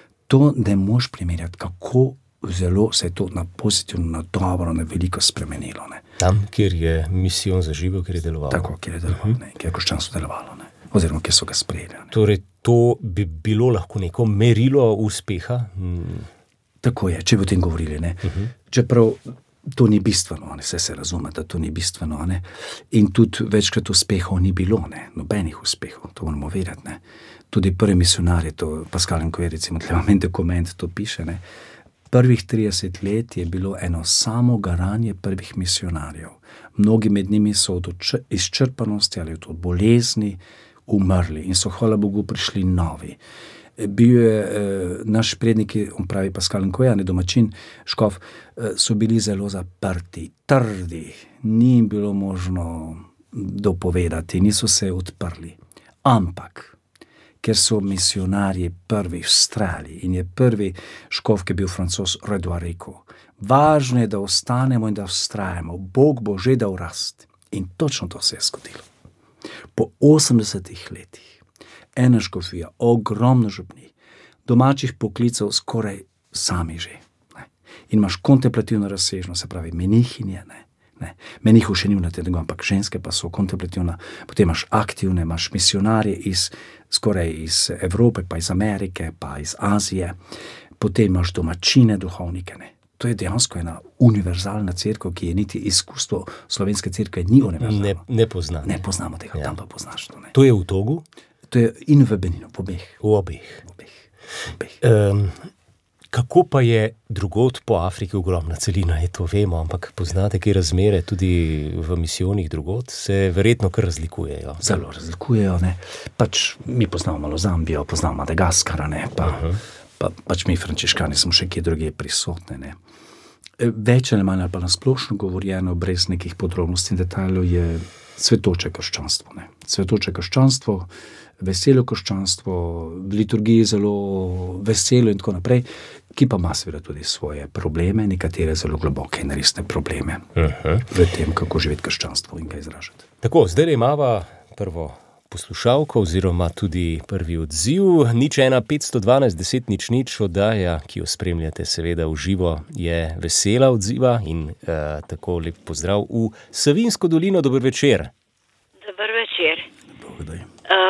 To ne moš primerjati, kako zelo se je to na pozitivno, na dobro, na veliko spremenilo. Tam, kjer je misijon zaživel, kjer je deloval. Tako, kjer je deloval, kjer je krščanstvo delovalo, oziroma kjer so ga sprejeli. Torej, to bi bilo lahko neko merilo uspeha? Tako je, če bi o tem govorili. Čeprav to ni bistveno, vse se razume, da to ni bistveno. In tudi večkrat uspehov ni bilo, nobenih uspehov, to moramo vedeti. Tudi prvi misionarji, to Pascal Nquet, recimo, tukaj imam en dokument, to piše, Prvih 30 let je bilo eno samo garanje prvih misionarjev. Mnogi med njimi so od izčrpanosti ali od bolezni umrli in so, hvala Bogu, prišli novi. Bil je naš predniki, on pravi Pascal Nquet, domačin, škof, so bili zelo zaprti, trdi, ni bilo možno dopovedati, niso se odprli. Ampak, ker so misionarji prvi vztrajali in je prvi škof, ki je bil Francoz, Redouard rekel, važno je, da ostanemo in da vztrajamo, Bog bo že dal rast. In točno to se je zgodilo. Po 80 letih, ena škofija, ogromno župnij, domačih poklicev skoraj sami že. In imaš kontemplativno razsežnost, se pravi menihinje, Menihov še ni na tem, ampak ženske pa so kontemplativne, potem imaš aktivne, imaš misionarje skoraj iz Evrope, pa iz Amerike, pa iz Azije, potem imaš domačine, duhovnike. To je dejansko ena univerzalna cerkev, ki je niti izkustvo slovenske cerkve ni univerzalno. Ne pozna. Ne poznamo tega, tam pa poznaš to. To je v Togu? To je in v Beninu, v obeh. V obeh. Kako pa je drugod po Afriki, ogromna celina, to vemo, ampak poznate, kje razmere tudi v misijonih drugod, se verjetno kar razlikujejo. Zelo razlikujejo, Pač mi poznamo malo Zambijo, poznamo Madagaskar, pač mi frančiškani smo še kje druge prisotne, Več ali manj ali pa nasplošno govorjeno, brez nekih podrobnosti in detajlov, je svetoče krščanstvo, Svetoče krščanstvo, veselo krščanstvo, v liturgiji zelo veselo in tako naprej, ki pa ima seveda tudi svoje probleme, nekatere zelo globoke in resne probleme v tem, kako živeti krščanstvo in ga izražati. Tako, zdaj imava prvo poslušalko oziroma tudi prvi odziv. 015121000 oddaja, ki jo spremljate seveda v živo, je vesela odziva in tako lep pozdrav v Savinjsko dolino. Dober večer. Dober večer. Благодарю.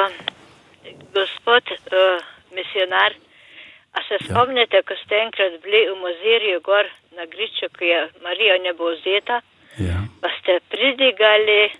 Gospod misionar, a se spomnite, ko ste enkrat bili v Mozirju gor na griču, ko je Marija nebovzeta, pa ste pridigali,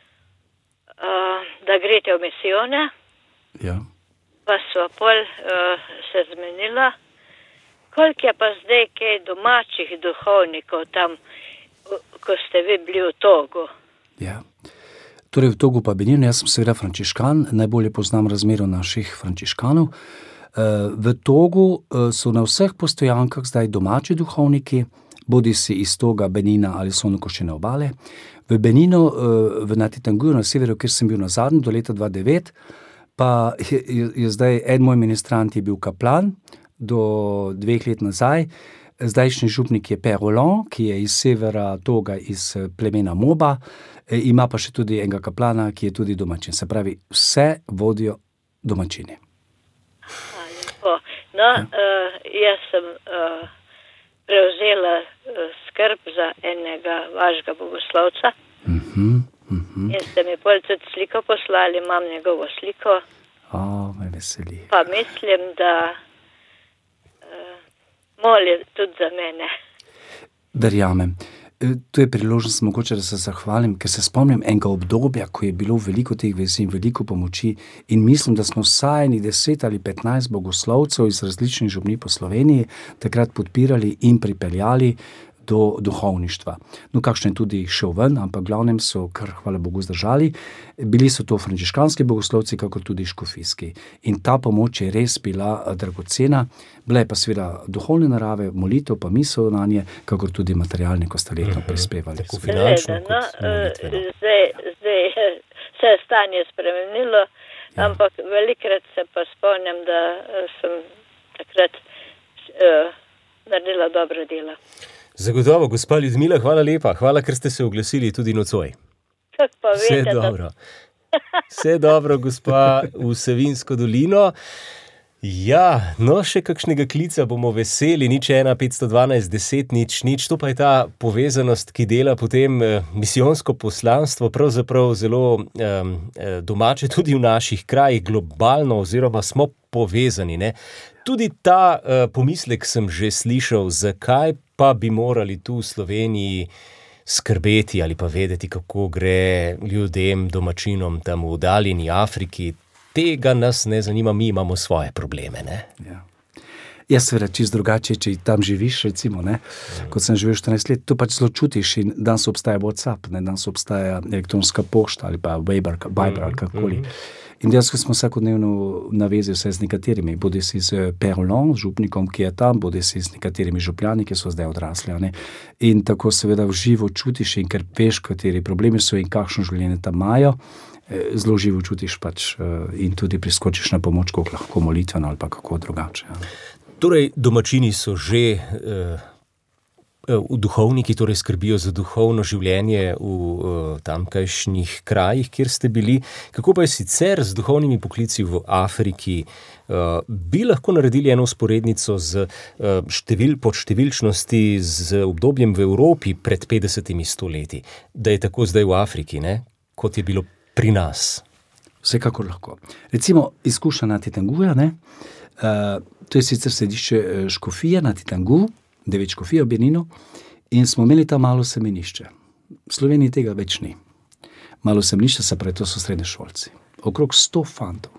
da greste v misijone, pa so pol se zmenila. Koliko je pa zdaj kaj domačih duhovnikov tam, ko ste vi bili v Togu? Torej v Togu pa Beninu, jaz sem seveda frančiškan, najbolje poznam razmero naših frančiškanov. V Togu so na vseh postojankah zdaj domači duhovniki, bodi si iz Toga, Benina ali Sonokoščene obale. V Beninu, v Taitangui, na severu, kjer sem bil nazadnje, do leta 2009, pa je zdaj en moj ministrant je bil kaplan, do 2 let nazaj, zdajšnji župnik je Père Roland, ki je iz severa Toga, iz plemena Moba, ima pa še tudi enega kaplana, ki je tudi domačin. Se pravi, vse vodijo domačini. No, jaz sem prevzela skrb za enega vašega bogoslovca. In ste mi pol tudi sliko poslali, imam njegovo sliko. Me veseli. Pa mislim, da moli tudi za mene. Verjamem. To je priložnost mogoče, da se zahvalim, ker se spomnim enega obdobja, ko je bilo veliko teh vezi in veliko pomoči in mislim, da smo vsaj 10 ali 15 bogoslovcev iz različnih župnij po Sloveniji takrat podpirali in pripeljali do duhovništva. No, kakšen je tudi šel ven, ampak glavnem so kar, hvala Bogu, zdržali. Bili so to frančiškanski bogoslovci, kakor tudi škofijski. In ta pomoč je res bila dragocena. Bila je pa seveda duhovne narave, molitev pa misel na nje, kakor tudi materialni, ko ste letno prispevali. Tako finančno kot molitveno. Zdaj se je stanje spremenilo, ampak velikrat se pa spomnim, da sem takrat naredila dobro delo. Zagotovo, gospa Ljudmila, hvala lepa. Hvala, ker ste se oglasili tudi nocoj. Vse dobro. Vse dobro, gospa, v Savinjsko dolino. Ja, no, še kakšnega klica bomo veseli, 01 512 10 00. To pa je ta povezanost, ki dela potem misijonsko poslanstvo, pravzaprav zelo domače tudi v naših krajih, globalno, oziroma smo povezani, ne. Tudi ta pomislek sem že slišal, zakaj pa bi morali tu v Sloveniji skrbeti ali pa vedeti, kako gre ljudem, domačinom tam v oddaljeni Afriki. Tega nas ne zanima, mi imamo svoje probleme, ne? Ja. Jaz seveda čisto drugače, če tam živiš, recimo, ne, kot sem živel 14 let, to pač zelo čutiš in danes obstaja WhatsApp, ne, danes obstaja elektronska pošta ali pa Viber ali kakoli. In dejansko smo vsakodnevno navezi vse z nekaterimi, bodi si z Père Roland, župnikom, ki je tam, bodi si z nekaterimi župljani, ki so zdaj odrasli. Ne? In tako seveda v živo čutiš in ker veš, kateri problemi so in kakšno življenje tam imajo, zelo živo čutiš pač in tudi priskočiš na pomoč, kako lahko molitveno ali pa kako drugače. Ja. Torej, domačini so že duhovniki, torej skrbijo za duhovno življenje v tamkajšnjih krajih, kjer ste bili. Kako pa je sicer z duhovnimi poklici v Afriki? Bi lahko naredili eno usporednico z po številčnosti z obdobjem v Evropi pred 50 leti, da je tako zdaj v Afriki, ne? Kot je bilo pri nas? Vsekakor lahko. Recimo izkušnja na Titanguja, ne? To je sicer središče škofije na Titangu, 9 škofij v Beninu, in smo imeli tam malo semenišče. V Sloveniji tega več ni. Malo semenišče, se pravi, to so srednješolci. Okrog 100 fantov.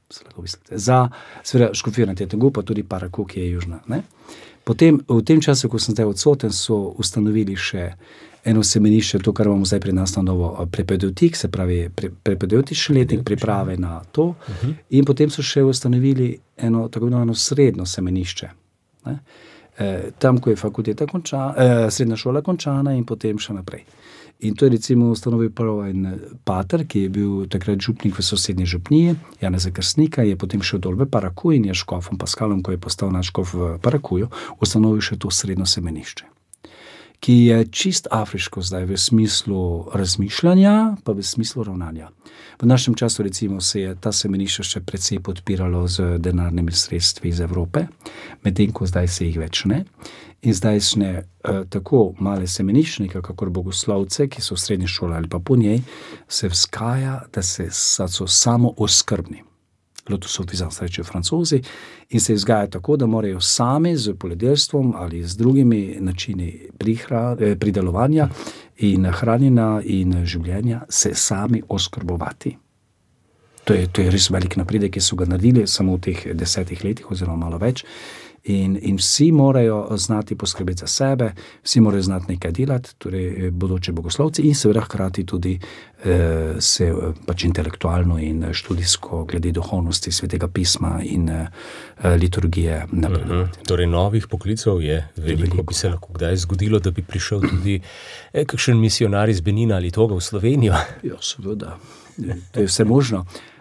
Za seveda škofijo na Titangu, pa tudi Parakou, ki je južna. Ne? Potem, v tem času, ko sem zdaj odsoten, so ustanovili še eno semenišče, to, kar imamo zdaj pri nas na novo, prepedeutik, se pravi prepedeutični letnik priprave na to. In potem so še ustanovili eno tako imenovano srednjo semenišče. Ne? Tam, ko je fakulteta srednja šola končana in potem še naprej. In to je recimo ustanovil prvo en pater, ki je bil takrat župnik v sosednji župniji, Janeza Krstnika, je potem šel dol v Parakou in je škofom Paskalom, ko je postal naš škof v Parakouju, ustanovil še to srednjo semenišče, ki je čist afriško zdaj v smislu razmišljanja, pa v smislu ravnanja. V našem času recimo se je ta semenišče še precej podpiralo z denarnimi sredstvi iz Evrope, medtem ko zdaj se jih več ne. In zdajšnje tako male semeniščnike, kakor bogoslovce, ki so v srednji šoli ali pa po njej, se vzgaja, da so samo oskrbni. L'autosuffisance rečejo Francozi, in se vzgaja tako, da morajo sami z poljedelstvom ali z drugimi načini pridelovanja in hranjenja in življenja se sami oskrbovati. To je res velik napredek, ki so ga naredili samo v teh 10 letih oziroma malo več. In vsi morajo znati poskrbeti za sebe, vsi morajo znati nekaj delati, torej bodoče bogoslovci in seveda hkrati tudi se pač intelektualno in študijsko glede duhovnosti Svetega pisma in liturgije napredovati. Torej novih poklicev je veliko. Bi se lahko kdaj zgodilo, da bi prišel tudi kakšen misionar iz Benina ali Toga v Slovenijo? Ja, seveda. To je vse možno.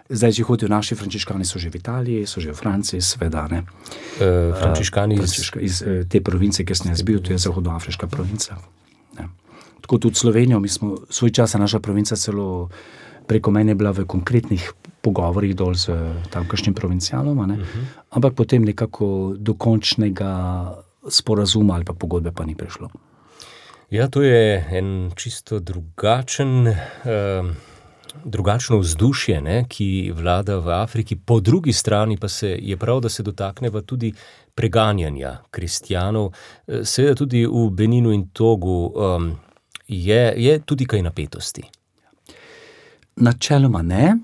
Zdaj, če hodijo naši frančiškani, so že v Italiji, so že v Franciji, seveda, ne. Frančiškani iz te province, ki sem jaz bil, to je zahodnoafriška provinca. Ne. Tako tudi Slovenijo, mi smo svoj čas, naša provinca celo preko mene bila v konkretnih pogovorih dol z tamkajšnjim provincialom, ne. Ampak potem nekako do končnega sporazuma ali pa pogodbe pa ni prišlo. Ja, to je en čisto drugačno vzdušje, ne, ki vlada v Afriki. Po drugi strani pa je prav, da se dotakneva tudi preganjanja kristjanov. Seveda tudi v Beninu in Togu je tudi kaj napetosti. Načeloma ne,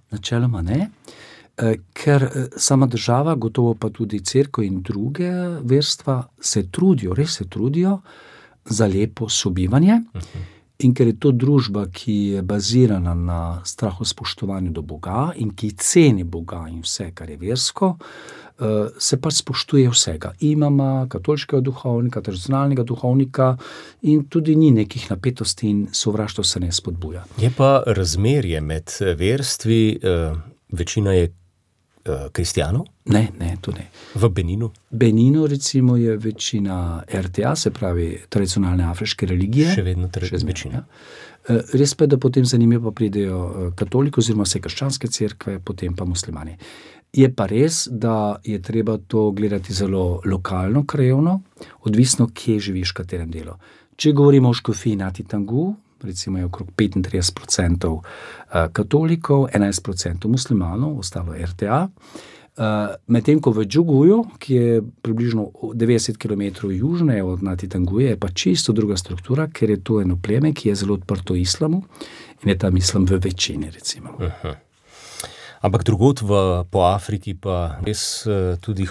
ker sama država, gotovo pa tudi cerkev in druge verstva res se trudijo za lepo sobivanje. In ker je to družba, ki je bazirana na strahospoštovanju do Boga in ki ceni Boga in vse, kar je versko, se pa spoštuje vsega. Imama katoliškega duhovnika, tradicionalnega duhovnika in tudi ni nekih napetosti in sovraštvo se ne spodbuja. Je pa razmerje med verstvi, večina je kristjanov? Ne, to ne. V Beninu? Beninu recimo je večina RTA, se pravi tradicionalne afriške religije. Še vedno večina. Res pa je, da potem za njimi pa pridejo katoliki oziroma vse krščanske cerkve, potem pa muslimani. Je pa res, da je treba to gledati zelo lokalno, krajevno, odvisno, kje živiš, v katerem delu. Če govorimo o škofiji Nati Tangu, recimo je okrog 35% katolikov, 11% muslimanov, ostalo RTA. Medtem ko v Džuguju, ki je približno 90 km južne od Nati Tanguje, je pa čisto druga struktura, ker je to eno pleme, ki je zelo odprto islamu in je tam islam v večini, recimo. Ampak drugod po Afriki pa res tudi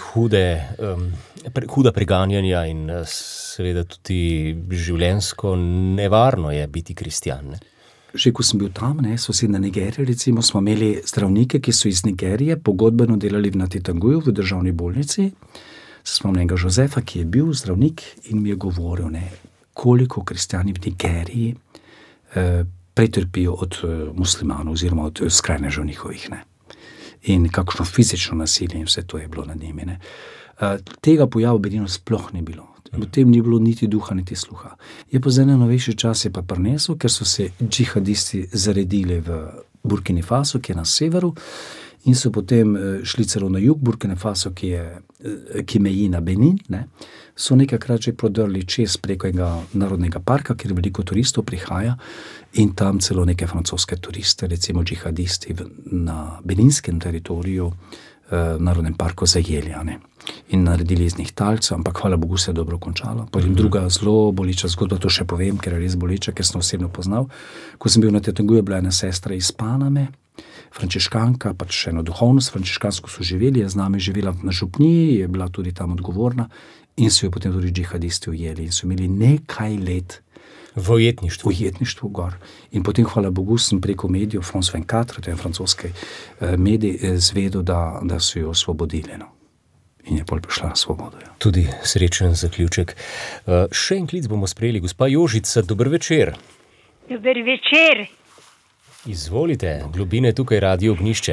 huda preganjanja in seveda tudi življenjsko nevarno je biti kristjan, ne? Že ko sem bil tam, sosedna Nigerija, recimo, smo imeli zdravnike, ki so iz Nigerije pogodbeno delali v Nati Tanguju, v državni bolnici. Spomnim enega Jozefa, ki je bil zdravnik in mi je govoril, koliko kristjani v Nigeriji pretrpijo od muslimanov oziroma od skrajnežev njihovih, in kakšno fizično nasilje in vse to je bilo nad njimi. Tega pojava v Beninu sploh ni bilo. Potem ni bilo niti duha, niti sluha. Je pa za najnovejši čas je pa prinesel, ker so se džihadisti zaredili v Burkini Faso, ki je na severu, in so potem šli celo na jug Burkina Faso, ki meji na Benin, so nekajkrat že prodrli čez preko enega narodnega parka, kjer veliko turistov prihaja, in tam celo neke francoske turiste, recimo džihadisti na beninskem teritoriju, narodnem parku zajeli, in naredili iz njih talcev, ampak hvala Bogu se je dobro končalo. Potem druga zelo boleča zgodba, to še povem, ker je res boleča, ker sem osebno poznal. Ko sem bil na Tanguju, je bila ena sestra iz Paname, frančiškanka, pač eno duhovnost, frančiškansko so živeli, je z nami živela na župniji, je bila tudi tam odgovorna in so jo potem tudi džihadisti ujeli in so imeli nekaj let v ujetništvu gor. In potem, hvala Bogu, sem preko medijev, France 24, to je francoski medij, zvedel, da so jo osvobodili. In je pol prišla na svobodo. Ja. Tudi srečen zaključek. Še en klic bomo sprejeli. Gospa Jožica, dober večer. Dober večer. Izvolite, Globine tukaj, Radio Ognjišče.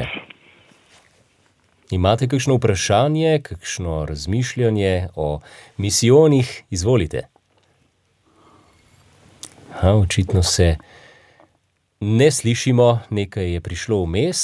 Imate kakšno vprašanje, kakšno razmišljanje o misijonih? Izvolite. Očitno se ne slišimo, nekaj je prišlo vmes.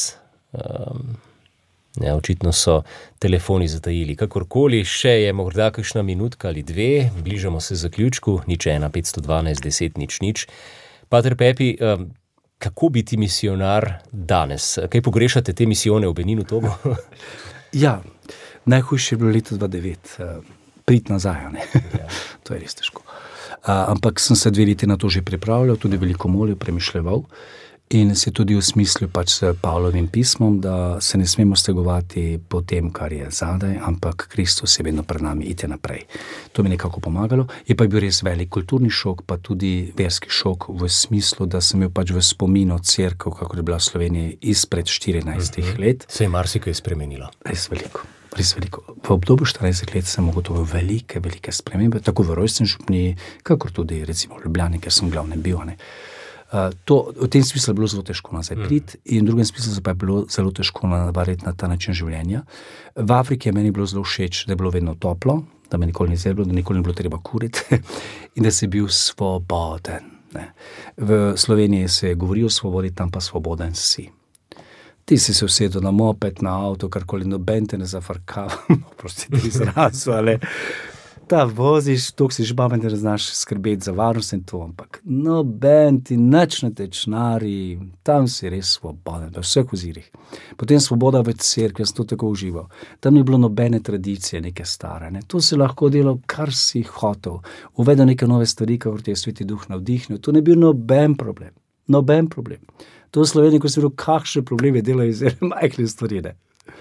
Očitno so telefoni zatajili. Kakorkoli, še je morda kakšna minutka ali dve, bližamo se zaključku, 01 512 10 00. Pater Pepi, kako biti misionar danes? Kaj pogrešate te misijone v Beninu, Togu? Ja, najhujše je bilo leto 2009. Priti nazaj, Ja. To je res težko. Ampak sem se 2 leti na to že pripravljal, tudi veliko molil, premišljeval in se tudi osmislil s Pavlovim pismom, da se ne smemo stegovati po tem, kar je zadaj, ampak Kristus je vedno pred nami, iti naprej. To mi je nekako pomagalo. Je pa bil res velik kulturni šok, pa tudi verski šok v smislu, da sem imel v spominu cerkev, kako je bila v Sloveniji izpred 14 let. Se je marsikaj spremenilo. Res veliko. V obdobju 40 let sem ugotovil velike spremembe, tako v rojstni župniji, kakor tudi recimo v Ljubljani, ker sem glavnem bil. V tem smislu je bilo zelo težko nazaj priti in v drugem smislu pa je bilo zelo težko navariti na ta način življenja. V Afriki je meni bilo zelo všeč, da je bilo vedno toplo, da me nikoli ni zeblo, da nikoli ni bilo treba kuriti in da si bil svoboden. Ne. V Sloveniji se govori o svobodi, tam pa svoboden si. Ti si se usedel na moped, na avto, karkoli, noben te ne zafrkava, prostite izrazu, ali ta voziš, toliko si žbaven, da ne znaš skrbeti za varnost in to, ampak noben ti nič ne tečnari, tam si res svoboden, v vseh ozirih. Potem svoboda v cerkvi, jaz to tako užival. Tam ni bilo nobene tradicije, neke stare, ne. To si lahko delal, kar si hotel. Uvedel neke nove stvari, kakor ti je Sveti Duh navdihnil, to ne bil noben problem. Noben problem. To v Sloveniji, ko si videl, kakšne probleme delajo iz ene majhne stvari, ne.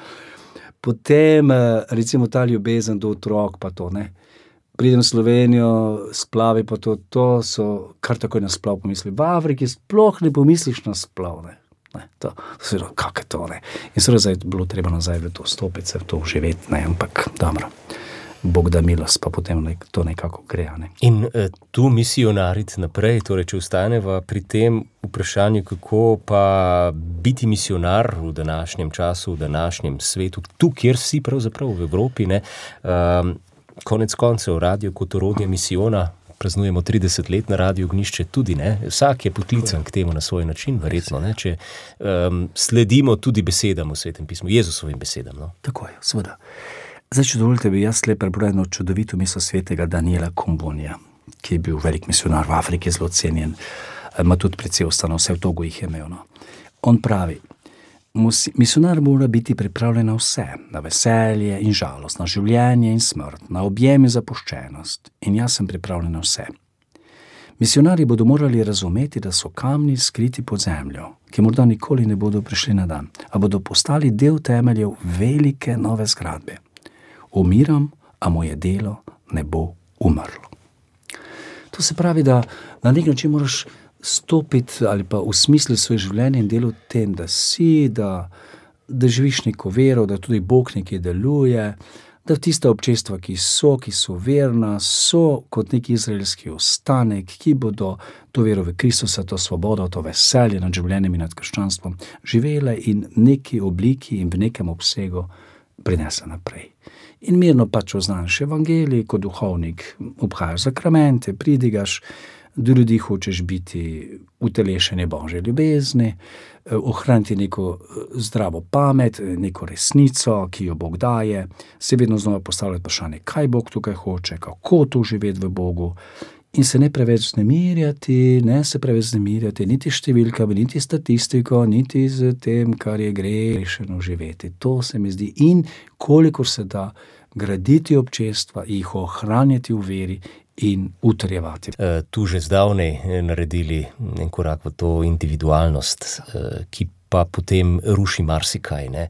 Potem, recimo, ta ljubezen do otrok, pa to, ne. Pridem v Slovenijo, splavi pa to so kar takoj na splav pomisli. V Afriki sploh ne pomisliš na splav, ne. To se videl, kak je to, ne. In seveda bilo treba nazaj v to stopiti, se v to živeti, ne, ampak dobro. Bog da milost, pa potem to nekako gre, ne. In tu misionariti naprej, torej če ostaneva pri tem vprašanju, kako pa biti misionar v današnjem času, v današnjem svetu, tu, kjer si pravzaprav v Evropi, ne, konec koncev Radio kot orodje misijona, praznujemo 30 let na Radio Ognjišče tudi, ne, vsak je poklican k temu na svoj način, verjetno, ne, če sledimo tudi besedam v Svetem pismu, Jezusovim besedam, no. Tako je, seveda. Zdaj, če dovolite, bi jaz le prebral eno čudovito misel svetega Daniela Combonija, ki je bil velik misionar v Afriki, zelo cenjen, ima tudi precej ustanov, vse v Togu jih je imel, no. On pravi, misionar mora biti pripravljen na vse, na veselje in žalost, na življenje in smrt, na objem in zapuščenost. In jaz sem pripravljen na vse. Misionarji bodo morali razumeti, da so kamni skriti pod zemljo, ki morda nikoli ne bodo prišli na dan, a bodo postali del temeljev velike nove zgradbe. Umiram, a moje delo ne bo umrlo. To se pravi, da na nek način moraš stopiti ali pa usmisliti svoje življenje in delo v tem, da si, da živiš neko vero, da tudi Bog nekaj deluje, da tista občestva, ki so verna, so kot neki izraelski ostanek, ki bodo to vero v Kristusa, to svobodo, to veselje nad življenjem in nad krščanstvom živele in v neki obliki in v nekem obsegu prinese naprej. In mirno pač oznaš evangelij, kot duhovnik obhajaš sakramente, pridigaš, do ljudi hočeš biti utelešenje Božje ljubezni, ohraniti neko zdravo pamet, neko resnico, ki jo Bog daje, se vedno znova postavljati vprašanje, kaj Bog tukaj hoče, kako to živeti v Bogu in se ne preveč vznemirjati, niti številkami, niti statistiko, niti z tem, kar je grešeno živeti. To se mi zdi in kolikor se da graditi občestva, jih ohranjati v veri in utrjevati. Tu že zdavnej naredili en korak v to individualnost, ki pa potem ruši marsikaj, ne.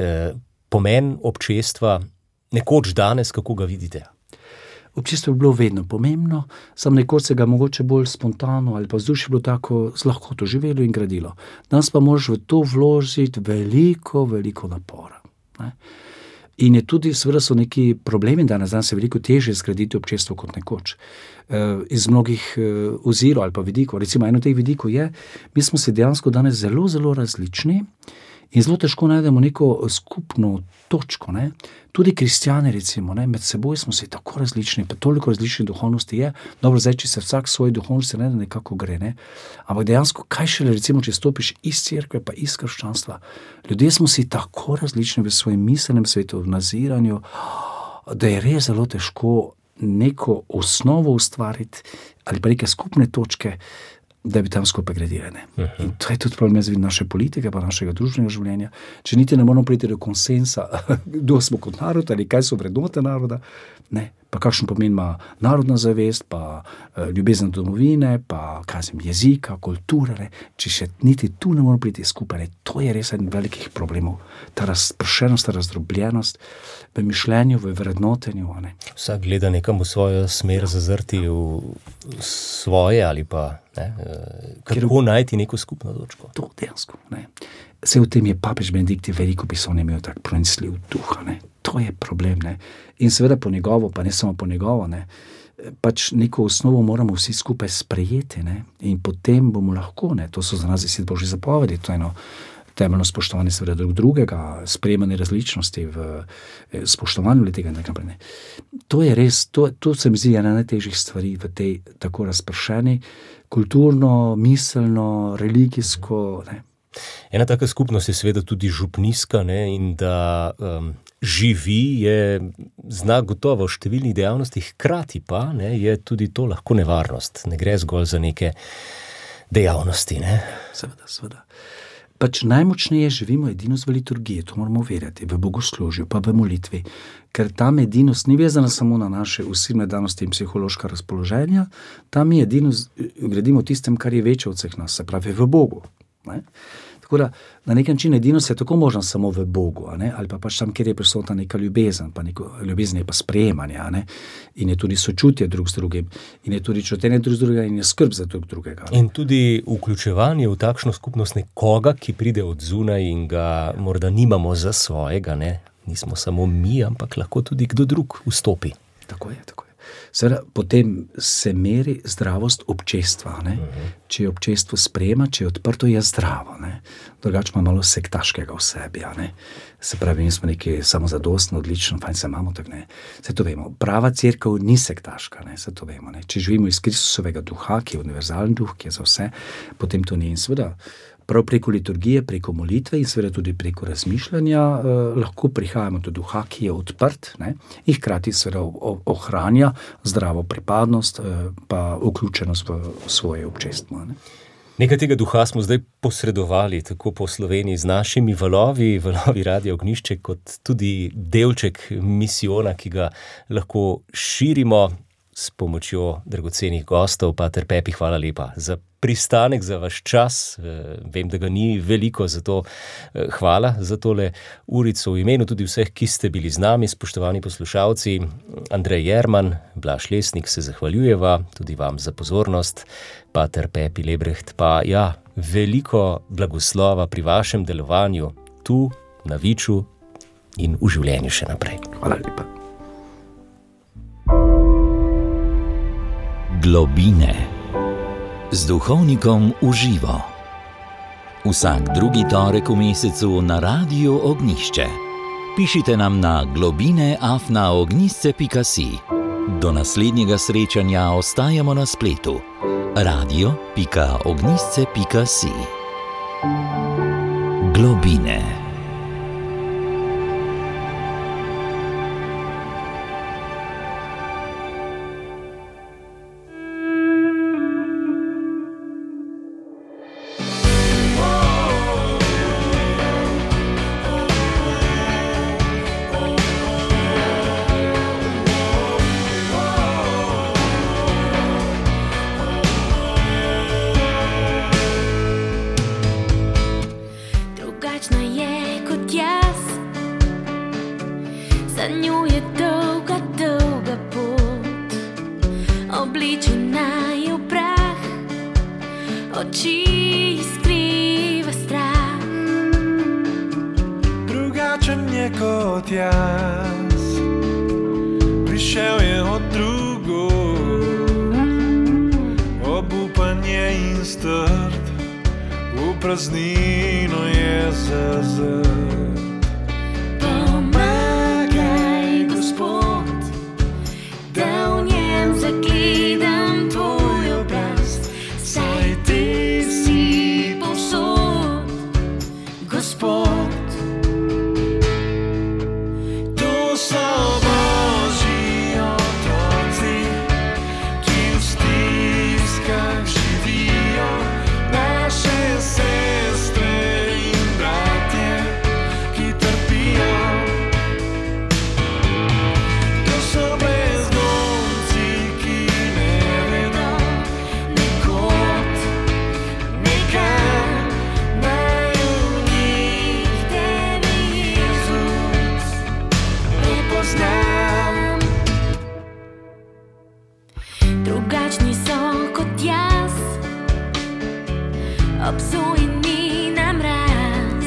Pomen občestva nekoč danes, kako ga vidite? Občestvo je bilo vedno pomembno, samo nekoč se ga mogoče bolj spontano ali pa vzdušje bilo tako z lahkoto živelo in gradilo. Danes pa moraš v to vložiti veliko, veliko napora, ne. In je tudi, seveda so neki problemi danes je veliko težje zgraditi občestvo kot nekoč. Iz mnogih ozirov ali pa vidikov, recimo eno teh vidikov je, mi smo se dejansko danes zelo, zelo različni in zelo težko najdemo neko skupno točko, ne. Tudi kristjani, recimo, ne, med seboj smo si tako različni, pa toliko različnih duhovnosti je, dobro, zdaj, če se vsak svoji duhovnosti ne, nekako gre, ne, ampak dejansko, kaj šele, recimo, če stopiš iz cerkve, pa iz krščanstva, ljudje smo si tako različni v svojem miselnem svetu, v naziranju, da je res zelo težko neko osnovo ustvariti ali pa neke skupne točke, da bi tam skupaj gradili, ne. In to je tudi problem, jaz vidim, naše politike, pa našega družbenega življenja. Če niti ne moramo priti do konsensa, kdo smo kot narod ali kaj so vrednote naroda, ne, pa kakšen pomen ima narodna zavest, pa ljubezen do domovine, pa jezika, kulture, ne. Če še niti tu ne moramo priti skupaj, ne. To je res en velikih problemov. Ta razpršenost, ta razdrobljenost v mišljenju, v vrednotenju, ne. Vsak gleda nekam v svojo smer, zazrti v svoje ali pa ne, kako najti neko skupno točko. To dejansko, ne. Vse v tem je papež Benedikt veliko pisal, ne imel tak pronicljiv duh, ne. To je problem, ne. In seveda po njegovo, pa ne samo po njegovo, ne, pač neko osnovo moramo vsi skupaj sprejeti, ne? In potem bomo lahko, ne? To so za nas 10 božjih zapovedi, to je eno temeljno spoštovanje seveda drug drugega, sprejemanje različnosti v spoštovanju tega in tako naprej. To je res, to se mi zdi ena najtežjih stvari v tej tako razpršeni, kulturno, miselno, religijsko, ne. Ena taka skupnost je seveda tudi župnijska, ne, in da živi je znak gotovo v številnih dejavnostih, hkrati pa, ne, je tudi to lahko nevarnost. Ne gre zgolj za neke dejavnosti, ne. Seveda. Pač najmočneje živimo edinost v liturgiji, to moramo verjeti, v bogoslužju, pa v molitvi, ker tam edinost ni vezana samo na naše osebne danosti in psihološka razpoloženja, tam mi edinost gradimo tistem, kar je večje od vseh nas, se pravi v Bogu. Ne? Tako da na nek način edinost je tako možna samo v Bogu, ne? Ali pa pač tam, kjer je prisotna neka ljubezen, pa ljubezen je pa sprejemanje, ne? In je tudi sočutje drug z drugim, in je tudi čutenje drug z drugega in je skrb za drug drugega. Ne? In tudi vključevanje v takšno skupnost nekoga, ki pride od zunaj in ga morda nimamo za svojega, ne? Nismo samo mi, ampak lahko tudi kdo drug vstopi. Tako je. Seveda, potem se meri zdravost občestva, ne? Če je občestvo sprejema, če je odprto, je zdravo, ne? Drugače ima malo sektaškega v sebi, ne? Se pravi, mi smo neki samozadostni, odlično, fajn se imamo, tako ne. Saj to vemo, prava cerkev ni sektaška, ne? Saj to vemo, ne? Če živimo iz Kristusovega duha, ki je univerzalni duh, ki je za vse, potem to ni. In seveda, prav preko liturgije, preko molitve in seveda tudi preko razmišljanja lahko prihajamo do duha, ki je odprt, ne? In hkrati seveda ohranja zdravo pripadnost, pa vključenost v svoje občestvo, ne? Nekaj tega duha smo zdaj posredovali tako po Sloveniji z našimi valovi Radia Ognjišče, kot tudi delček misijona, ki ga lahko širimo s pomočjo dragocenih gostov. Pater Pepi, hvala lepa za pristanek, za vaš čas. Vem, da ga ni veliko, zato hvala za tole urico. V imenu tudi vseh, ki ste bili z nami, spoštovani poslušalci, Andrej Jerman, Blaž Lesnik, se zahvaljujeva tudi vam za pozornost. Pater Pepi Lebreht, pa ja, veliko blagoslova pri vašem delovanju tu, na Viču in v življenju še naprej. Hvala lepa. Globine z duhovnikom v živo. Vsak drugi torek v mesecu na Radiu Ognjišče. Pišite nam na globine@ognjisce.si. Do naslednjega srečanja ostajamo na spletu radio.ognjisce.si. Globine.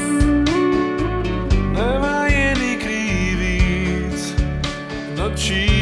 She